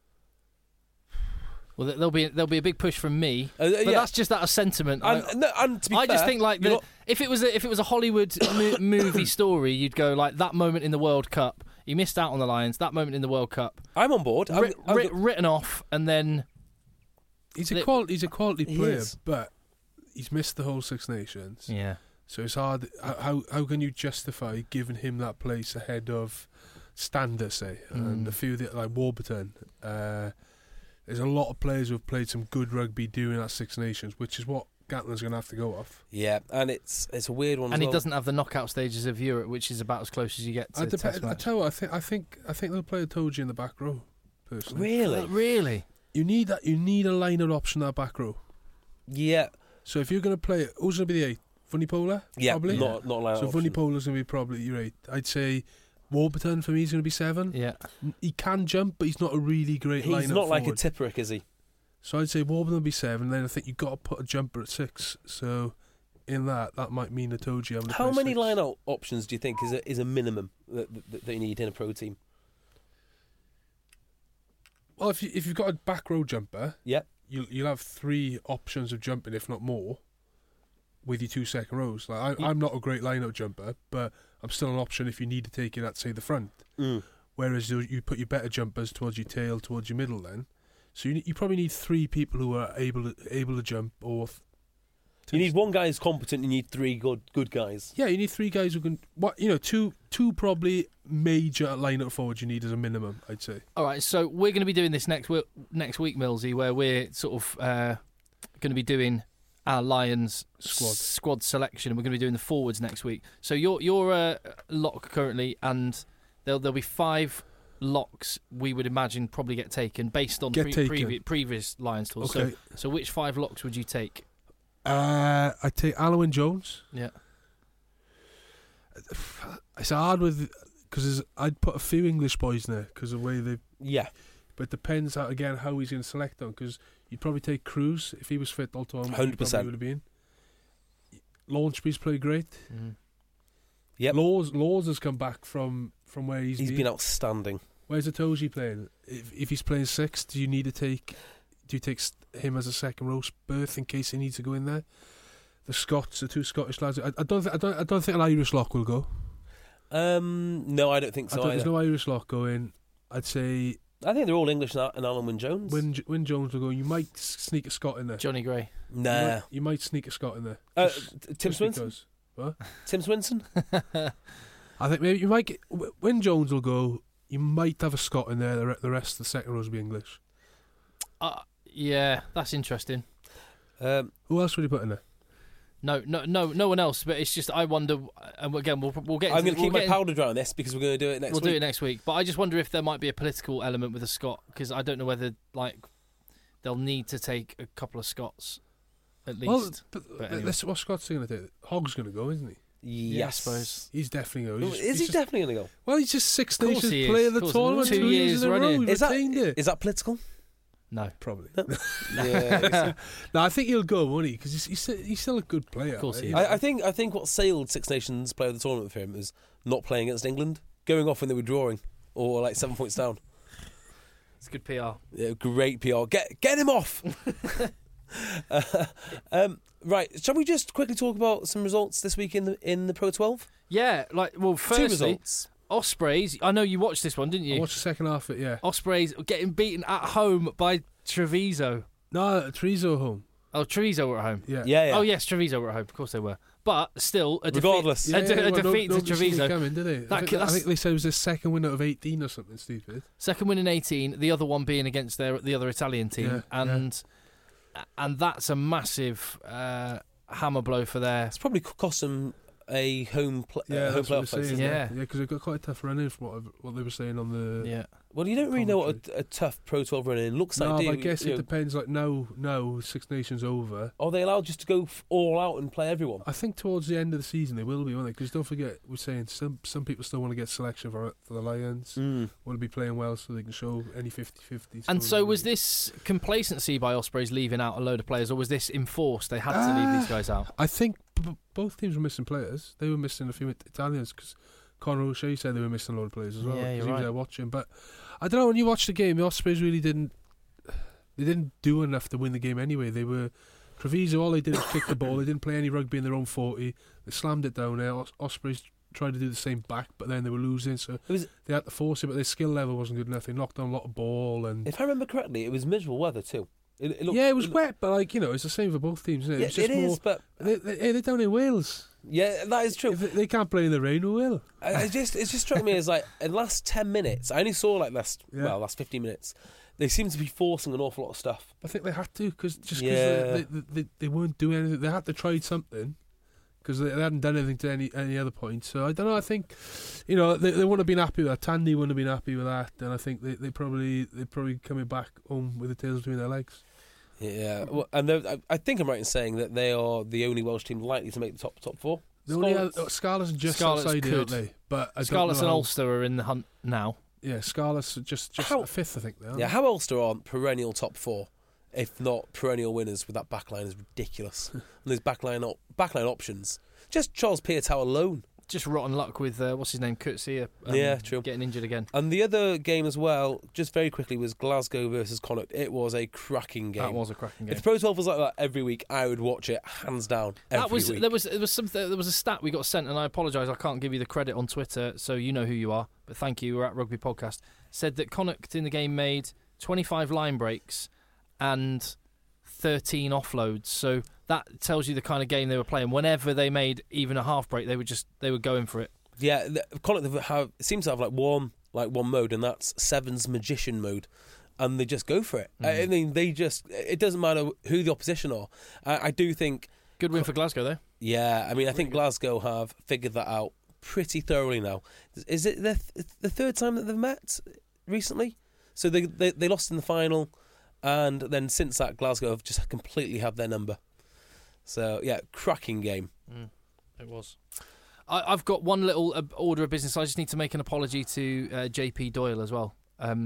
Well, there'll be a big push from me, but yeah. that's just out of sentiment. And to be I fair, just think like if it was a Hollywood movie story, you'd go like that moment in the World Cup. He missed out on the Lions. That moment in the World Cup. I'm on board. Written off, and then he's a quality player, but he's missed the whole Six Nations. Yeah. So it's hard. How can you justify giving him that place ahead of Stander, say, and a few like Warburton? There's a lot of players who have played some good rugby during that Six Nations, which is what Gatland's going to have to go off. Yeah, and it's a weird one. And as he well. doesn't have the knockout stages of Europe, which is about as close as you get to Test match. I tell you what, I think they'll play Itoje in the back row. Personally, Really. You need that. You need a line-out option in that back row. Yeah. So if you're going to play, who's going to be the 8? Vunipola? Yeah, probably. not line-out So option. Vunipola's going to be probably your 8. I'd say Warburton for me is going to be 7. Yeah. He can jump, but he's not a really great line-out He's not like a forward. Tipperick, is he? So I'd say Warburton will be 7. Then I think you've got to put a jumper at 6. So in that might mean Itoje having to How play many 6. line-out options do you think is a minimum that you need in a pro team? Well, if you've got a back row jumper, Yep. you'll have 3 options of jumping, if not more, with your 2 second rows. Like I'm not a great line-out jumper, but I'm still an option if you need to take it at, say, the front. Whereas you put your better jumpers towards your tail, towards your middle then. So you probably need 3 people who are able to jump, or You need one guy who's competent. You need 3 good guys. yeah, you need 3 guys who can. Two probably major line-up forwards you need as a minimum, I'd say. All right, so we're going to be doing this next week, Millsy, where we're sort of going to be doing our Lions squad selection. We're going to be doing the forwards next week. So you're a lock currently, and there'll be 5 locks we would imagine probably get taken based on previous Lions tours. Okay. So which 5 locks would you take? I'd take Alun Jones. Yeah. It's hard because I'd put a few English boys in there because of the way they. Yeah. But it depends how he's going to select them, because you'd probably take Cruz if he was fit all time. 100%. Would have been. Launchby's played great. Yep. Laws has come back from where he's been outstanding. Where's Itoje playing? If he's playing 6, do you take him as a second row berth in case he needs to go in there? The 2 Scottish lads. I don't think an Irish lock will go. No, I don't think so. There's no Irish lock going. I'd say. I think they're all English and Alun Wyn-Jones. Wyn Jones will go. You might sneak a Scot in there. Johnny Gray. Nah. You might sneak a Scot in there. Tim Swinson. What? Tim Swinson. I think maybe you might get. Wyn Jones will go. You might have a Scot in there. The rest of the second rows will be English. Yeah, that's interesting. Who else would you put in there? No one else. But it's just I wonder. And again, we'll get. I'm going to keep my powder dry on this because we're going to do it next week. We'll do it next week. But I just wonder if there might be a political element with a Scot, because I don't know whether they'll need to take a couple of Scots at least. Well, but anyway. That's what Scott's going to do. Hogg's going to go, isn't he? Yes. Yeah, I suppose. He's definitely going. Is he definitely going to go? Well, he's just Six Of course Nations he is. player of the Of course. tournament 2 years in a row. running. He's retained it. Is that political? No. Probably. Yeah. No, I think he'll go, won't he? Because he's still a good player. Of course he is. I think what sailed Six Nations player of the tournament for him is not playing against England, going off when they were drawing, or like 7 points down. It's good PR. Yeah, great PR. Get him off. Right, shall we just quickly talk about some results this week in the Pro 12? Yeah, Two firstly, results. Ospreys, I know you watched this one, didn't you? I watched the second half of it, yeah. Ospreys getting beaten at home by Treviso. No, Treviso home. Oh, Treviso were at home. Yeah. Yeah. Oh, yes, Treviso were at home. Of course they were. But still, Regardless. a defeat to Treviso. Coming, did they? I think they said it was their second win out of 18 or something stupid. Second win in 18, the other one being against the other Italian team. And that's a massive hammer blow for their... It's probably cost them a home playoff place. Yeah, because they've got quite a tough run in from what they were saying on the... Yeah. Well, you don't really know what a tough Pro 12 run in looks like, do you? I guess it depends. Like, no, Six Nations over. Are they allowed just to go all out and play everyone? I think towards the end of the season they will be, won't they? Because don't forget, we're saying some people still want to get selection for the Lions. Want to be playing well so they can show any 50-50. And so was this complacency by Ospreys leaving out a load of players, or was this enforced? They had to leave these guys out. I think both teams were missing players. They were missing a few Italians because Conor O'Shea said they were missing a lot of players as well. Yeah, you're he was right. there watching. But I don't know, when you watch the game, the Ospreys really didn't do enough to win the game anyway. They were Treviso, all they did was kick the ball. They didn't play any rugby in their own 40. They slammed it down there. Ospreys tried to do the same back, but then they were losing, so they had to force it, but their skill level wasn't good enough. They knocked on a lot of ball. And if I remember correctly, it was miserable weather too. It was wet, but it's the same for both teams, isn't it? Yeah, It's just it is, but... They're down in Wales. Yeah, that is true. If they can't play in the rain, who will? It just struck me as like in the last 10 minutes, I only saw like last 15 minutes, they seem to be forcing an awful lot of stuff. I think they had to because they weren't doing anything. They had to try something because they hadn't done anything to any other point. So I don't know. I think they wouldn't have been happy with that. Tandy wouldn't have been happy with that, and I think they probably coming back home with the tails between their legs. Yeah, well, and I think I'm right in saying that they are the only Welsh team likely to make the top four. Scarlets are just outside it, aren't they? But Scarlets and Ulster are in the hunt now. Yeah, Scarlets are just a fifth, I think. They are. Yeah, how Ulster aren't perennial top four, if not perennial winners with that backline is ridiculous. And those backline options, just Charles Piatow alone. Just rotten luck with what's his name, Coetzee, true, getting injured again. And the other game as well, just very quickly, was Glasgow versus Connacht. It was a cracking game. That was a cracking game. If Pro 12 was like that every week, I would watch it hands down. Every week. There was a stat we got sent, and I apologise, I can't give you the credit on Twitter, so you know who you are. But thank you. We're at Rugby Podcast. Said that Connacht in the game made 25 line breaks and 13 offloads. So that tells you the kind of game they were playing. Whenever they made even a half break, they were going for it. Yeah, Connacht seems to have like one mode, and that's Seven's Magician mode, and they just go for it. I mean, it doesn't matter who the opposition are. I do think good win for Glasgow though. Yeah, I mean, I think Glasgow have figured that out pretty thoroughly now. Is it the third time that they've met recently? So they lost in the final, and then since that, Glasgow have just completely had their number. So yeah, cracking game. It was. I've got one little order of business. I just need to make an apology to JP Doyle as well.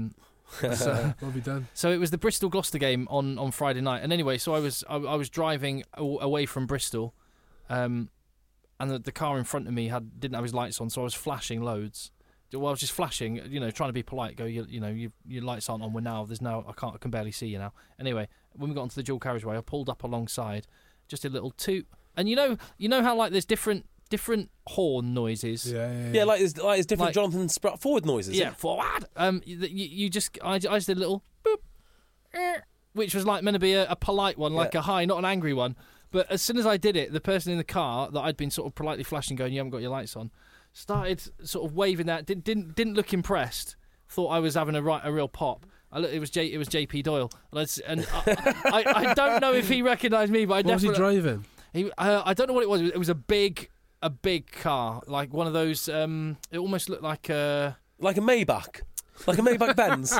What be done? So it was the Bristol Gloucester game on Friday night, and anyway, so I was driving away from Bristol, and the car in front of me didn't have his lights on, so I was flashing loads. Well, I was just flashing, trying to be polite. Go, your lights aren't on. I can barely see you now. Anyway, when we got onto the dual carriageway, I pulled up alongside, just a little toot, and you know how like there's different horn noises. Yeah. Like it's different Jonathan Spratt forward noises. Yeah, forward. I just did a little boop, which was like meant to be a polite one, like a hi, not an angry one. But as soon as I did it, the person in the car that I'd been sort of politely flashing, going, "You haven't got your lights on," started sort of waving that. Didn't look impressed. Thought I was having a real pop. It was JP Doyle, and I don't know if he recognised me, but I definitely. What was he driving? I don't know what it was. It was a big car, like one of those. It almost looked like a Maybach, like a Maybach Benz.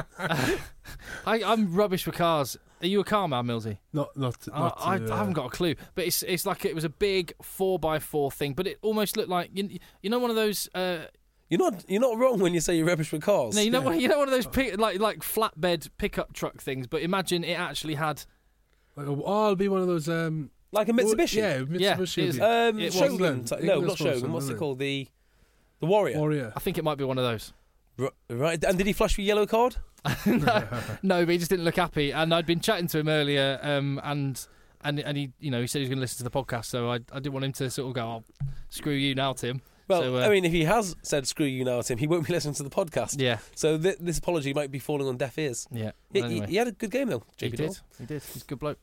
I'm rubbish with cars. Are you a car man, Millsy? Not. I haven't got a clue. But it's like it was a big 4x4 thing. But it almost looked like one of those. You're not wrong when you say you're rubbish with cars. No, you know one of those like flatbed pickup truck things. But imagine it actually had. It'll be one of those. Like a Mitsubishi. Yeah, Mitsubishi. Shogun. No, not Shogun. What's it called? The Warrior. I think it might be one of those. Right. And did he flash your yellow card? No, but he just didn't look happy. And I'd been chatting to him earlier, and he, he said he was going to listen to the podcast. So I didn't want him to sort of go, "Oh, screw you now, Tim." Well, So, I mean, if he has said "screw you now" to him, he won't be listening to the podcast. Yeah. So this apology might be falling on deaf ears. Yeah. He had a good game though. He JP did. Doyle. He did. He's a good bloke.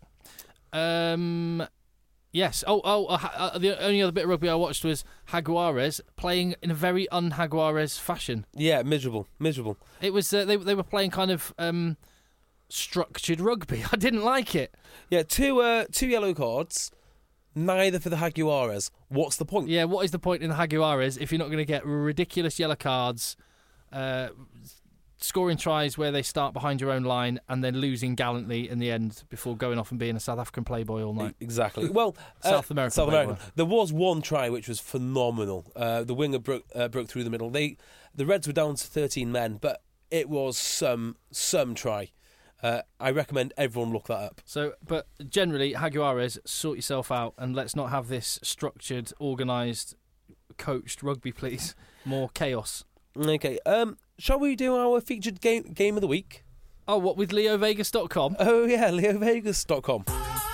Yes. The only other bit of rugby I watched was Jaguares playing in a very un-Jaguares fashion. Yeah, miserable. It was they were playing kind of structured rugby. I didn't like it. Yeah, two yellow cards, neither for the Jaguares. What's the point? Yeah, what is the point in the Jaguares if you're not going to get ridiculous yellow cards, scoring tries where they start behind your own line and then losing gallantly in the end before going off and being a South African playboy all night? Exactly. Well, South American playboy. There was one try which was phenomenal. The winger broke through the middle. The Reds were down to 13 men, but it was some try. I recommend everyone look that up. So, but generally, Jaguares, sort yourself out and let's not have this structured, organised, coached rugby, please. More chaos. Okay. Shall we do our featured game of the week? Oh, what, with LeoVegas.com? Oh yeah, LeoVegas.com.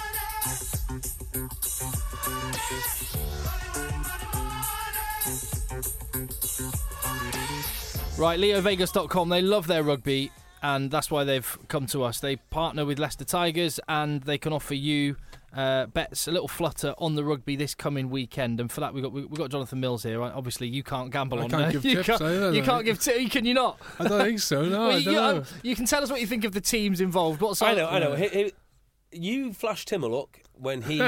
Right, LeoVegas.com, they love their rugby and that's why they've come to us. They partner with Leicester Tigers and they can offer you bets, a little flutter on the rugby this coming weekend. And for that, we've got Jonathan Mills here. Right? Obviously, you can't gamble on can't that. give tips either, You can't give tips, can you not? I don't think so, no. Well, I don't know. You can tell us what you think of the teams involved. I know. You flash Tim a look when he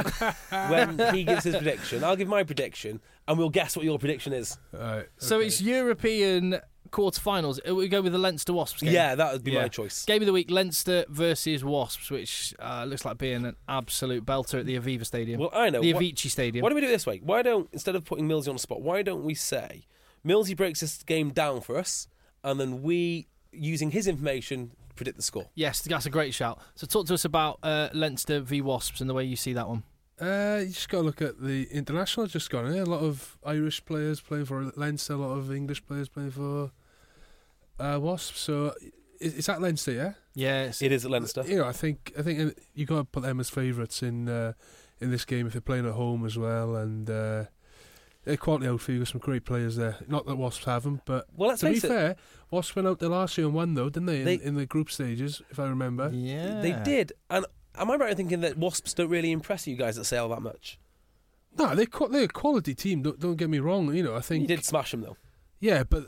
gives his prediction. I'll give my prediction, and we'll guess what your prediction is. Right, So okay. it's European quarterfinals. We go with the Leinster Wasps game. Yeah, that would be my choice. Game of the week: Leinster versus Wasps, which looks like being an absolute belter at the Aviva Stadium. Well, I know the Avicii Stadium. Why don't we do it this way? Why don't, instead of putting Millsy on the spot, why don't we say Millsy breaks this game down for us, and then we, using his information, predict the score? Yes, that's a great shout. So talk to us about Leinster v Wasps and the way you see that one. You just got to look at the international just gone. A lot of Irish players playing for Leinster, a lot of English players playing for Wasps. So it's at Leinster, yeah. Yes, it is at Leinster. You know, I think you got to put them as favourites in this game if they're playing at home as well. And quality outfield, got some great players there. Not that Wasps have them, but to be fair, Wasps went out there last year and won though, didn't they? In the group stages, if I remember. Yeah, they did. And am I right in thinking that Wasps don't really impress you guys at Sale that much? No, they're a quality team. Don't get me wrong. You know, I think you did smash them though. Yeah, but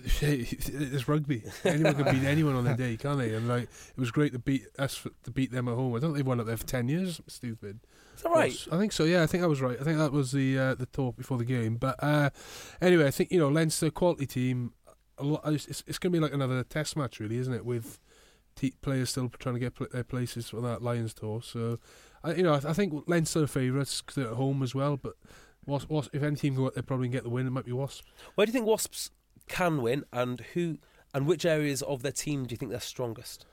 it's rugby. Anyone can beat anyone on their day, can't they? And like, it was great to beat them at home. I don't think they've won up there for 10 years. Stupid. Is that right? I think so. Yeah, I think I was right. I think that was the talk before the game. But anyway, I think Leinster, quality team. It's going to be like another test match, really, isn't it? With players still trying to get their places for that Lions tour. So, I think Leinster are favourites because they're at home as well. But if any team go out there probably can get the win, it might be Wasps. Where do you think Wasps can win, and which areas of their team do you think they're strongest?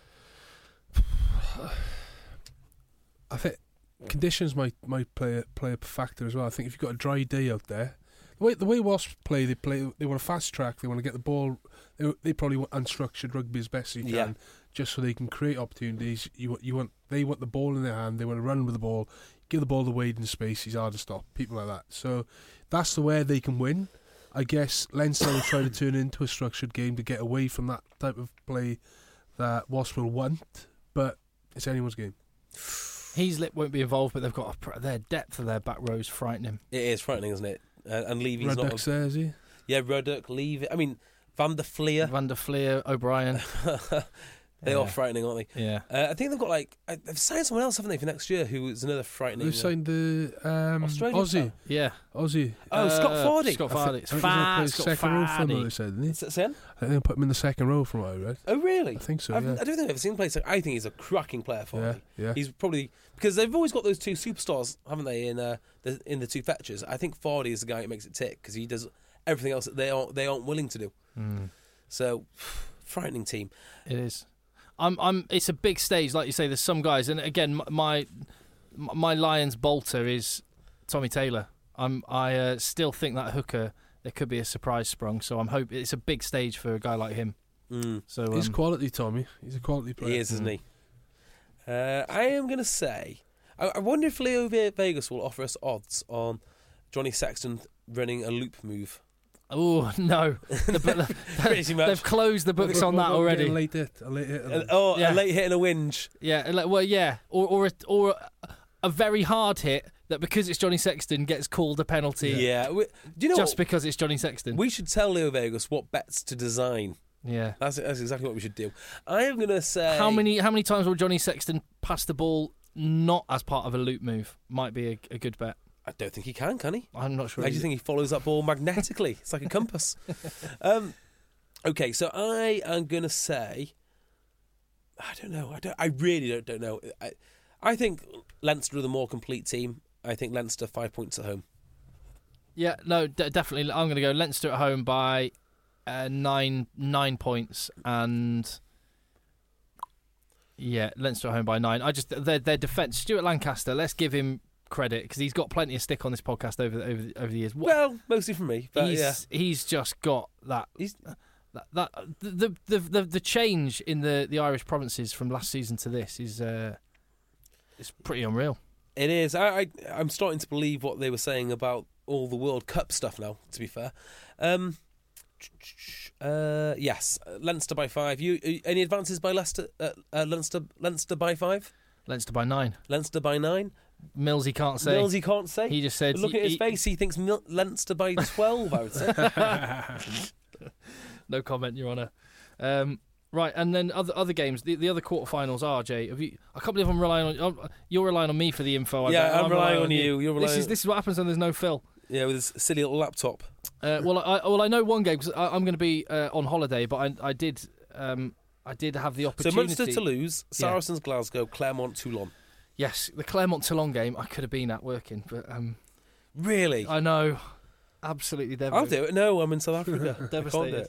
I think conditions might play a factor as well. I think if you've got a dry day out there, the way Wasps play, they want a fast track. They want to get the ball. They probably want unstructured rugby as best as you can, just so they can create opportunities. They want the ball in their hand. They want to run with the ball, give the ball to Wade in space. He's hard to stop. People like that. So that's the way they can win. I guess Leinster will try to turn it into a structured game to get away from that type of play that Wasps will want, but it's anyone's game. Heaslip won't be involved, but they've got their depth of their back row is frightening. It is frightening, isn't it? And Levy's Ruddock's there, is he? Yeah, Ruddock, Levy. I mean, Van der Fleer, O'Brien. They are frightening, aren't they? Yeah. I think they've got they've signed someone else, haven't they, for next year? Who is another frightening. They've signed the Australian Aussie. Yeah. Aussie. Oh, Scott Fardy. Scott Fardy. It's fast. Second row for them, they said, didn't he? Say I think they put him in the second row from what I read. Oh, really? I think so. I don't think I've ever seen him play. So I think he's a cracking player, Fardy. Yeah. He's probably because they've always got those two superstars, haven't they? In the two fetchers. I think Fardy is the guy who makes it tick because he does everything else that they aren't willing to do. So frightening team. It is. It's a big stage, like you say. There's some guys, and again, my Lions bolter is Tommy Taylor. I still think that hooker there could be a surprise sprung. So I'm hoping it's a big stage for a guy like him. So he's quality, Tommy. He's a quality player. He is, isn't he? I am going to say, I wonder if Leo Vegas will offer us odds on Johnny Sexton running a loop move. Oh no! Pretty much. They've closed the books on that already. A late hit. A late hit and a whinge. Yeah, well, yeah, or a very hard hit that because it's Johnny Sexton gets called a penalty. Yeah. Do you know just what? because it's Johnny Sexton? We should tell Leo Vegas what bets to design. Yeah, that's exactly what we should do. I am going to say how many times will Johnny Sexton pass the ball not as part of a loop move? Might be a good bet. I don't think he can he? I'm not sure. I just think he follows that ball magnetically. It's like a compass. Okay, so I am going to say, I don't know. I really don't know. I think Leinster are the more complete team. I think Leinster 5 points at home. Yeah, no, definitely. I'm going to go Leinster at home by 9 points, and yeah, Leinster at home by 9. I just their defence. Stuart Lancaster. Let's give him credit because he's got plenty of stick on this podcast over the years. Well, mostly from me, but he's just got that. The change in the Irish provinces from last season to this is pretty unreal. It is. I'm starting to believe what they were saying about all the World Cup stuff now. To be fair, yes, Leinster by 5. Any advances by Leicester? Leinster by 5. Leinster by 9. Leinster by 9. Millsy can't say. He just said. Look at his face. He thinks Leinster by 12. I would say. No comment, Your Honour. Right, and then other games. The other quarterfinals are, Jay. I can't believe I'm relying on. You're relying on me for the info. I'm relying on you. This is what happens when there's no Phil. Yeah, with his silly little laptop. I know one game because I'm going to be on holiday, but I did have the opportunity. So Munster Toulouse, Saracens Glasgow, Clermont Toulon. Yes, the Clermont Toulon game I could have been at working, but really, I know, absolutely devastated. I'll do it. No, I'm in South Africa. Devastated.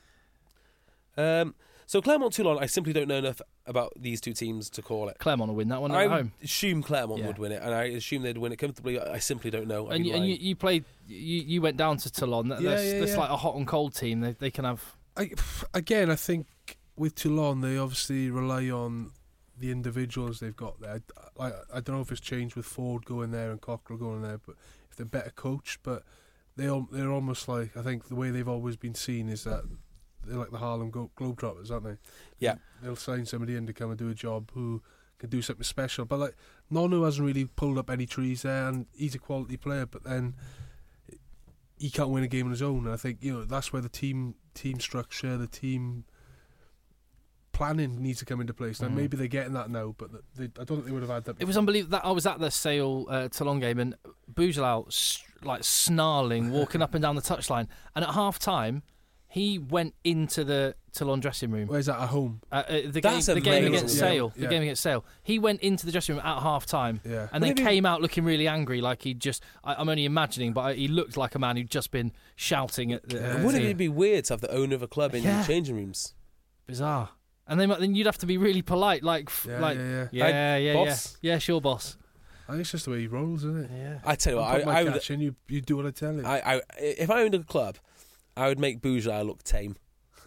So Clermont Toulon, I simply don't know enough about these two teams to call it. Clermont will win that one at home. I assume Clermont would win it, and I assume they'd win it comfortably. I simply don't know. And you played. You went down to Toulon. That's like a hot and cold team. They can have. I think with Toulon, they obviously rely on the individuals they've got there. I don't know if it's changed with Ford going there and Cockrell going there, but if they're better coached, but they're almost like, I think the way they've always been seen is that they're like the Harlem Globetrotters, aren't they? Yeah. They'll sign somebody in to come and do a job who can do something special. But like Nonu hasn't really pulled up any trees there, and he's a quality player, but then he can't win a game on his own. And I think that's where the team structure, the team planning needs to come into place. Now maybe they're getting that now, but I don't think they would have had that before. It was unbelievable that I was at the Sale Toulon game and Boujal like snarling, walking up and down the touchline, and at half time he went into the Toulon dressing room. Where's that, at home? The game against Sale. The game against Sale. He went into the dressing room at half time and then came out looking really angry, like he just. I'm only imagining, but he looked like a man who'd just been shouting at the. Wouldn't it be weird to have the owner of a club in the changing rooms? Bizarre. And then you'd have to be really polite, boss. Yeah, sure, boss. I think it's just the way he rolls, isn't it? Yeah. I tell you what, I would. You do what I tell you. If I owned a club, I would make Boujal look tame.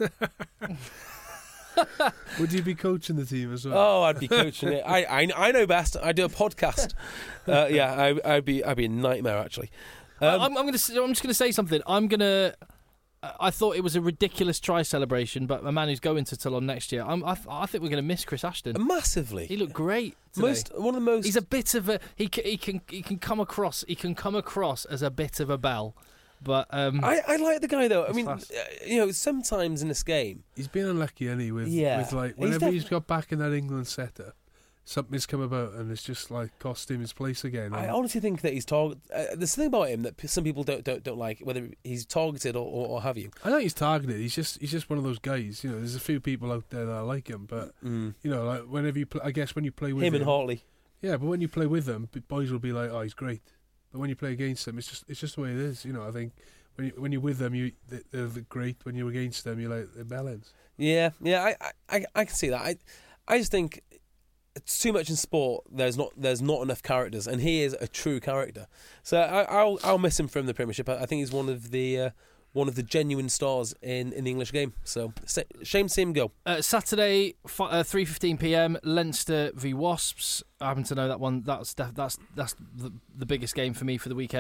Would you be coaching the team as well? Oh, I'd be coaching it. I know best. I do a podcast. I'd be a nightmare actually. I'm just going to say something. I thought it was a ridiculous try celebration, but a man who's going to Toulon next year, I think we're going to miss Chris Ashton massively. He looked great today. One of the most. He's a bit of a. He can come across. He can come across as a bit of a bell, but I like the guy though. I mean, sometimes in this game he's been unlucky, anyway. With like whenever he's got back in that England setup, something's come about and it's just like cost him his place again. I honestly think that he's targeted. There's something about him that some people don't like, whether he's targeted or have you. I know he's targeted. He's just one of those guys. There's a few people out there that like him, but like whenever you play, I guess when you play with him and Hartley. Yeah, but when you play with them, boys will be like, "Oh, he's great." But when you play against them, it's just the way it is. I think when you're with them, they're great. When you're against them, you're like they're bellends. Yeah. I can see that. I just think. It's too much in sport. There's not enough characters, and he is a true character. So I'll miss him from the Premiership. I think he's one of the genuine stars in the English game. So shame to see him go. Saturday, 3:15 p.m. Leinster v Wasps. I happen to know that one. That's the biggest game for me for the weekend.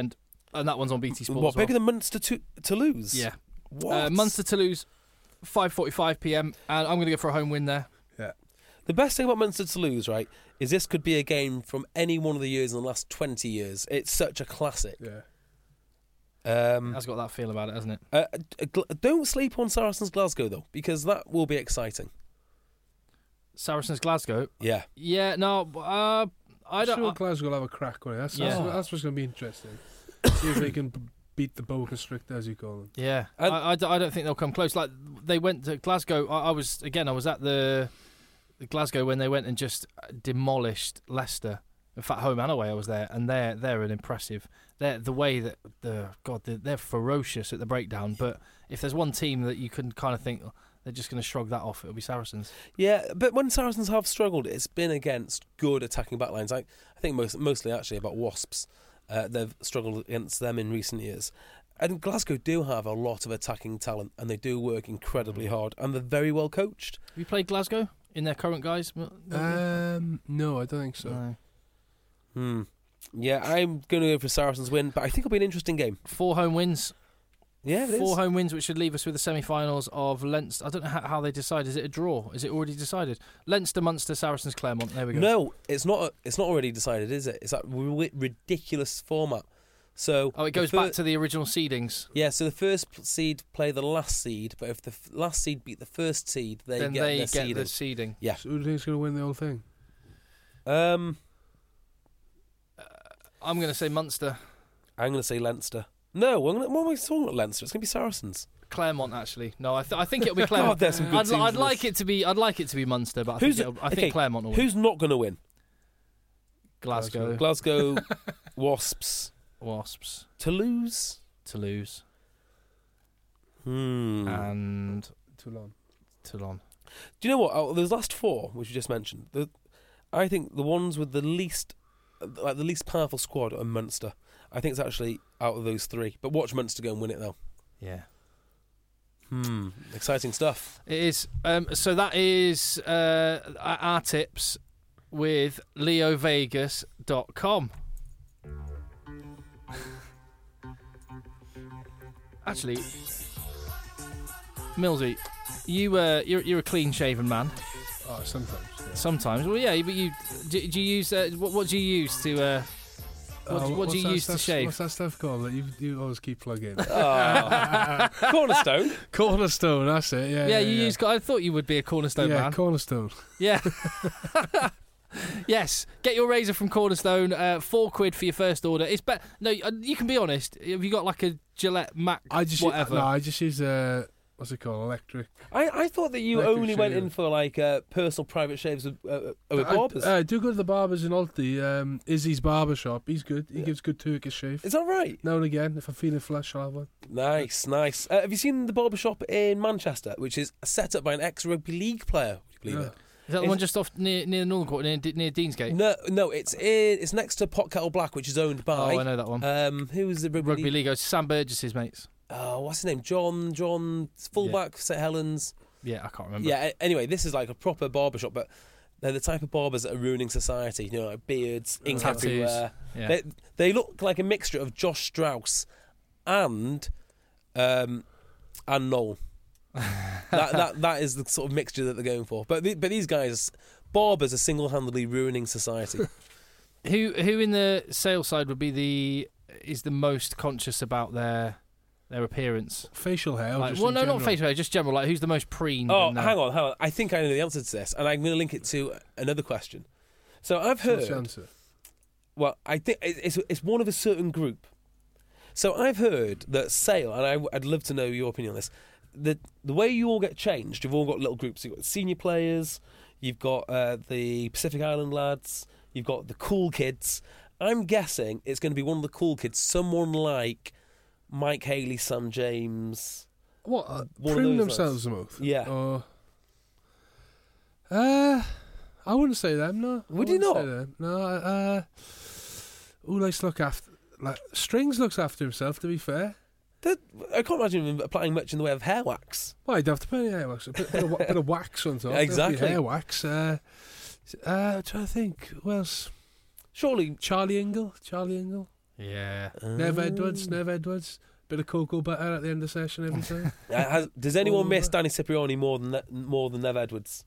And that one's on BT Sport. What, as well. bigger than Munster Toulouse? Yeah. What? Munster Toulouse, 5:45 p.m. and I'm going to go for a home win there. Yeah. The best thing about Munster Toulouse, right, is this could be a game from any one of the years in the last 20 years. It's such a classic. Yeah. Has got that feel about it, hasn't it? Don't sleep on Saracens Glasgow, though, because that will be exciting. Saracens Glasgow. Yeah. Yeah, no, I don't. Sure, Glasgow will have a crack on it. That's what's going to be interesting. See if they can beat the boa constrictor, as you call them. Yeah, And- I don't think they'll come close. Like they went to Glasgow. I was at the Glasgow when they went and just demolished Leicester. In fact, home and away, I was there, and they're an impressive. They're the way that they're ferocious at the breakdown. But if there's one team that you can kind of think they're just going to shrug that off, it'll be Saracens. Yeah, but when Saracens have struggled, it's been against good attacking backlines. I think mostly actually about Wasps. They've struggled against them in recent years. And Glasgow do have a lot of attacking talent, and they do work incredibly hard, and they're very well coached. Have you played Glasgow in their current guys? No, I don't think so. No. Yeah, I'm going to go for Saracens win, but I think it'll be an interesting game. 4 home wins. Yeah, it is. 4 home wins, which should leave us with the semi-finals of Leinster. I don't know how they decide. Is it a draw? Is it already decided? Leinster, Munster, Saracens, Claremont. There we go. No, it's not. It's not already decided, is it? It's that ridiculous format. So it goes back to the original seedings. Yeah, so the first seed play the last seed, but if the last seed beat the first seed, they then get they their get seeding. the seeding. Yeah. So who do you think's going to win the whole thing? I'm going to say Munster. I'm going to say Leinster. No, what am I talking about? Leinster. It's going to be Saracens. Claremont, actually. No, I think it'll be Claremont. God, there's some good teams I'd in like this. it to be. I'd like it to be Munster, but I think Claremont will win. Who's not going to win? Glasgow. Glasgow, Wasps, Toulouse. And Toulon. Do you know what? Out of those last 4, which you just mentioned, I think the ones with the least powerful squad are Munster. I think it's actually out of those 3. But watch Munster go and win it, though. Yeah. Exciting stuff. It is. So that is our tips with leovegas.com. Actually, Millsy, you're a clean-shaven man. Oh, sometimes. Yeah. Sometimes. Well, yeah, but do you use what do you use to what do you use to shave? What's that stuff called that you always keep plugging? Cornerstone. Cornerstone, that's it. Yeah, you use. I thought you would be a Cornerstone man. Cornerstone. Yeah. Yes, get your razor from Cornerstone. £4 for your first order. It's better. No, you can be honest. Have you got like a Gillette Mac? I just use what's it called? Electric. I thought that you Electric only went shaver. in for like personal private shaves with barbers. I do go to the barbers in Aldi. Izzy's barber shop. He's good. He gives good Turkish shave. Is that right? Now and again, if I'm feeling flush, I'll have one. Nice. Have you seen the barber shop in Manchester, which is set up by an ex-rugby league player? Would you believe it? Is that the one just off near Northern Court, near Deansgate? No, it's next to Pot Kettle Black, which is owned by. Oh, I know that one. Who's the Rugby League? It's Sam Burgess's mates. Oh, what's his name? John, fullback for St Helens. Yeah, I can't remember. Yeah. Anyway, this is like a proper barbershop, but they're the type of barbers that are ruining society. You know, like beards, ink Tattoos. everywhere. Yeah. They look like a mixture of Josh Strauss and Noel. that is the sort of mixture that they're going for. But these guys, barbers, are single-handedly ruining society. Who in the sales side would be is the most conscious about their appearance? Facial hair. Like, well, no, not facial hair, just general. Like, who's the most preen? Oh, hang on. I think I know the answer to this, and I'm going to link it to another question. So I've heard. What's the answer? Well, I think it's one of a certain group. So I've heard that Sale, and I'd love to know your opinion on this. The way you all get changed, you've all got little groups. You've got senior players, you've got the Pacific Island lads, you've got the cool kids. I'm guessing it's going to be one of the cool kids, someone like Mike Haley, Sam James. What? One of Prune those themselves the most? Yeah. I wouldn't say them, no. Would you not? Say them. No, who likes to look after... Like, Strings looks after himself, to be fair. I can't imagine him applying much in the way of hair wax. Well, he'd have to put any hair wax. A bit of wax on top. Exactly. Hair wax. I'm trying to think. Who else? Surely. Charlie Ingle. Yeah. Nev Edwards. Bit of cocoa butter at the end of the session every time. Does anyone miss Danny Cipriani more than Nev Edwards?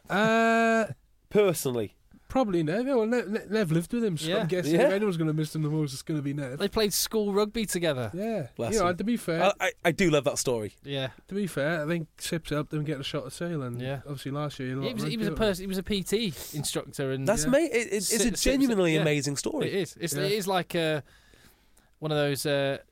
Personally, Probably Nev. Yeah, well, Nev lived with him, so Yeah. I'm guessing if anyone's going to miss him the most, it's going to be Nev. They played school rugby together. Yeah. Bless You know, him. to be fair, I do love that story. Yeah. I think Sips helped him get a shot at Sale, and Yeah. obviously last year He was a PT instructor, and That's it's a genuinely amazing story. It is. It is like one of those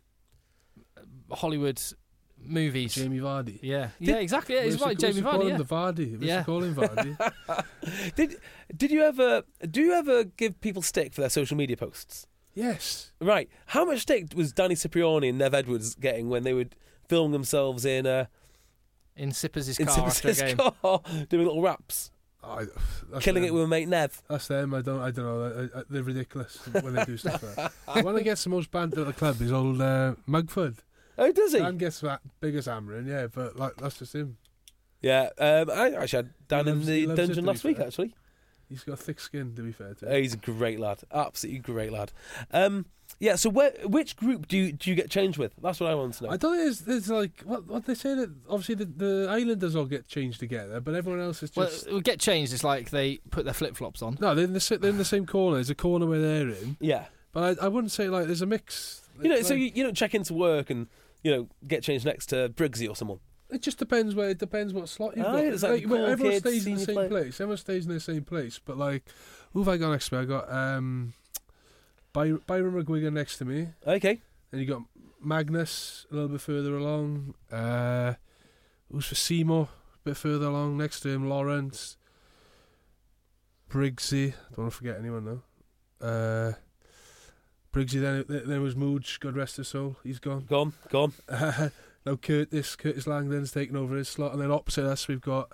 Hollywood movies. Jamie Vardy. Yeah, exactly. Yeah, it's like Jamie Vardy. Yeah. The Vardy. We used to call him Vardy. Do you ever give people stick for their social media posts? Yes. Right. How much stick was Danny Cipriani and Nev Edwards getting when they would film themselves in Sippers' in car after a Sippers' game? car doing little raps, killing it with a mate Nev? That's them. I don't know. They're ridiculous when they do stuff like that. The one that gets the most banter at the club is old Mugford. Oh, does he? Dan gets that biggest hammering, yeah, but that's just him. Yeah. I actually had Dan in He the loves dungeon it, to last be week. fair. Actually, He's got thick skin, to be fair to him. he's a great lad. Absolutely great lad. Yeah. So which group do you get changed with? That's what I want to know. I don't think there's like what they say that obviously the Islanders all get changed together, but everyone else is just Well, get changed. It's like they put their flip flops on. no. They're in the same corner. There's a corner where they're in, Yeah. but I wouldn't say like there's a mix. You know, It's so like- you don't check into work and get changed next to Briggsy or someone. It just depends where. It depends what slot you've got. It's like the cool everyone kids, stays in the senior same player. place. Everyone stays in the same place. But like, who have I got next to me? I got Byron McGuigan next to me. Okay. Then you got Magnus a little bit further along. Who's for Seymour? A bit further along next to him. Lawrence. Briggsy. Don't want to forget anyone though. Briggsy. Then was Mooge. God rest his soul. He's gone. Go on. Now Curtis Langdon's taken over his slot, and then opposite us we've got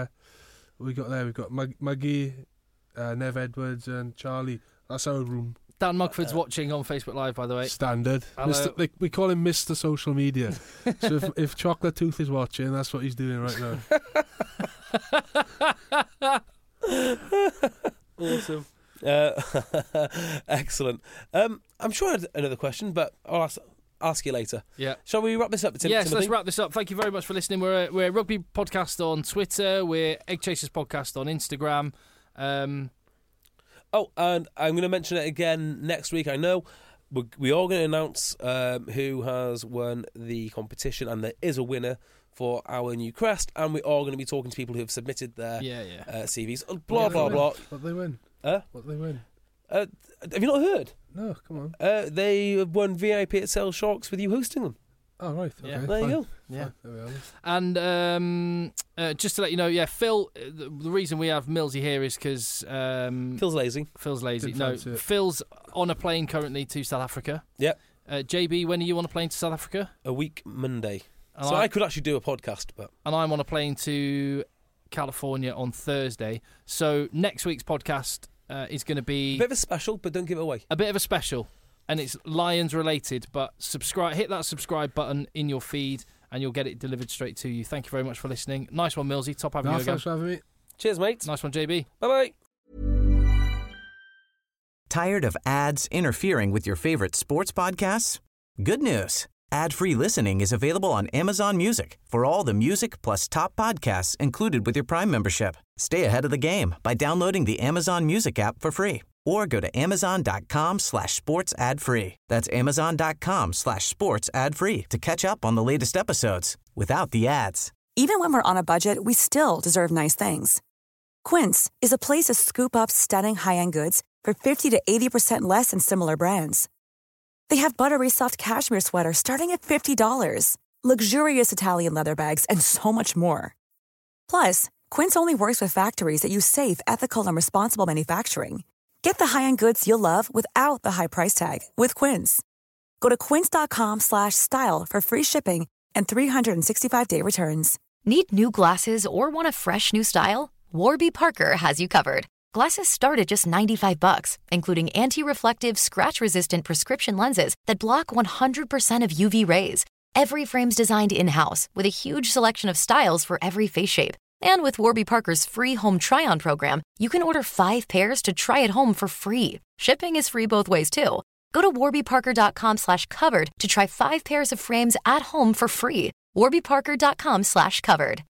Maggie, Nev Edwards, and Charlie. That's our room. Dan Mugford's watching on Facebook Live, by the way. Standard. Hello. We call him Mr. Social Media. So if Chocolate Tooth is watching, that's what he's doing right now. Awesome. Excellent. I'm sure I had another question, but I'll ask you later. Yeah. Shall we wrap this up, Yes, Timothy? let's wrap this up. Thank you very much for listening. We're a rugby podcast on Twitter. We're Egg Chasers Podcast on Instagram. Oh, and I'm going to mention it again next week. I know we are going to announce who has won the competition, and there is a winner for our new crest, and we are going to be talking to people who have submitted their CVs. Blah, blah, blah. What they win? What they win? Have you not heard? No, come on. They won VIP at Sale Sharks with you hosting them. Oh, right. Okay, Yeah. There you go. Yeah. There we are. And just to let you know, Phil, the reason we have Millsy here is because Feels lazy. Phil's lazy. Didn't No, fancy it. Phil's on a plane currently to South Africa. Yep. JB, when are you on a plane to South Africa? A week Monday. And So I could actually do a podcast, but and I'm on a plane to California on Thursday. So next week's podcast is going to a be bit of a special, but don't give it away. a bit of a special, and it's Lions related. But hit that subscribe button in your feed, and you'll get it delivered straight to you. Thank you very much for listening. Nice one, Millsy. Top having you again. Thanks for having me. Cheers, mate. Nice one, JB. Bye-bye. Tired of ads interfering with your favorite sports podcasts? Good news. Ad-free listening is available on Amazon Music for all the music plus top podcasts included with your Prime membership. Stay ahead of the game by downloading the Amazon Music app for free or go to amazon.com/sports ad free. That's amazon.com/sports ad free to catch up on the latest episodes without the ads. Even when we're on a budget, we still deserve nice things. Quince is a place to scoop up stunning high-end goods for 50 to 80% less than similar brands. They have buttery soft cashmere sweaters starting at $50, luxurious Italian leather bags, and so much more. Plus, Quince only works with factories that use safe, ethical, and responsible manufacturing. Get the high-end goods you'll love without the high price tag with Quince. Go to quince.com/style for free shipping and 365-day returns. Need new glasses or want a fresh new style? Warby Parker has you covered. Glasses start at just $95, including anti-reflective, scratch-resistant prescription lenses that block 100% of UV rays. Every frame's designed in-house with a huge selection of styles for every face shape. And with Warby Parker's free home try-on program, you can order 5 pairs to try at home for free. Shipping is free both ways, too. Go to warbyparker.com/covered to try 5 pairs of frames at home for free. warbyparker.com/covered.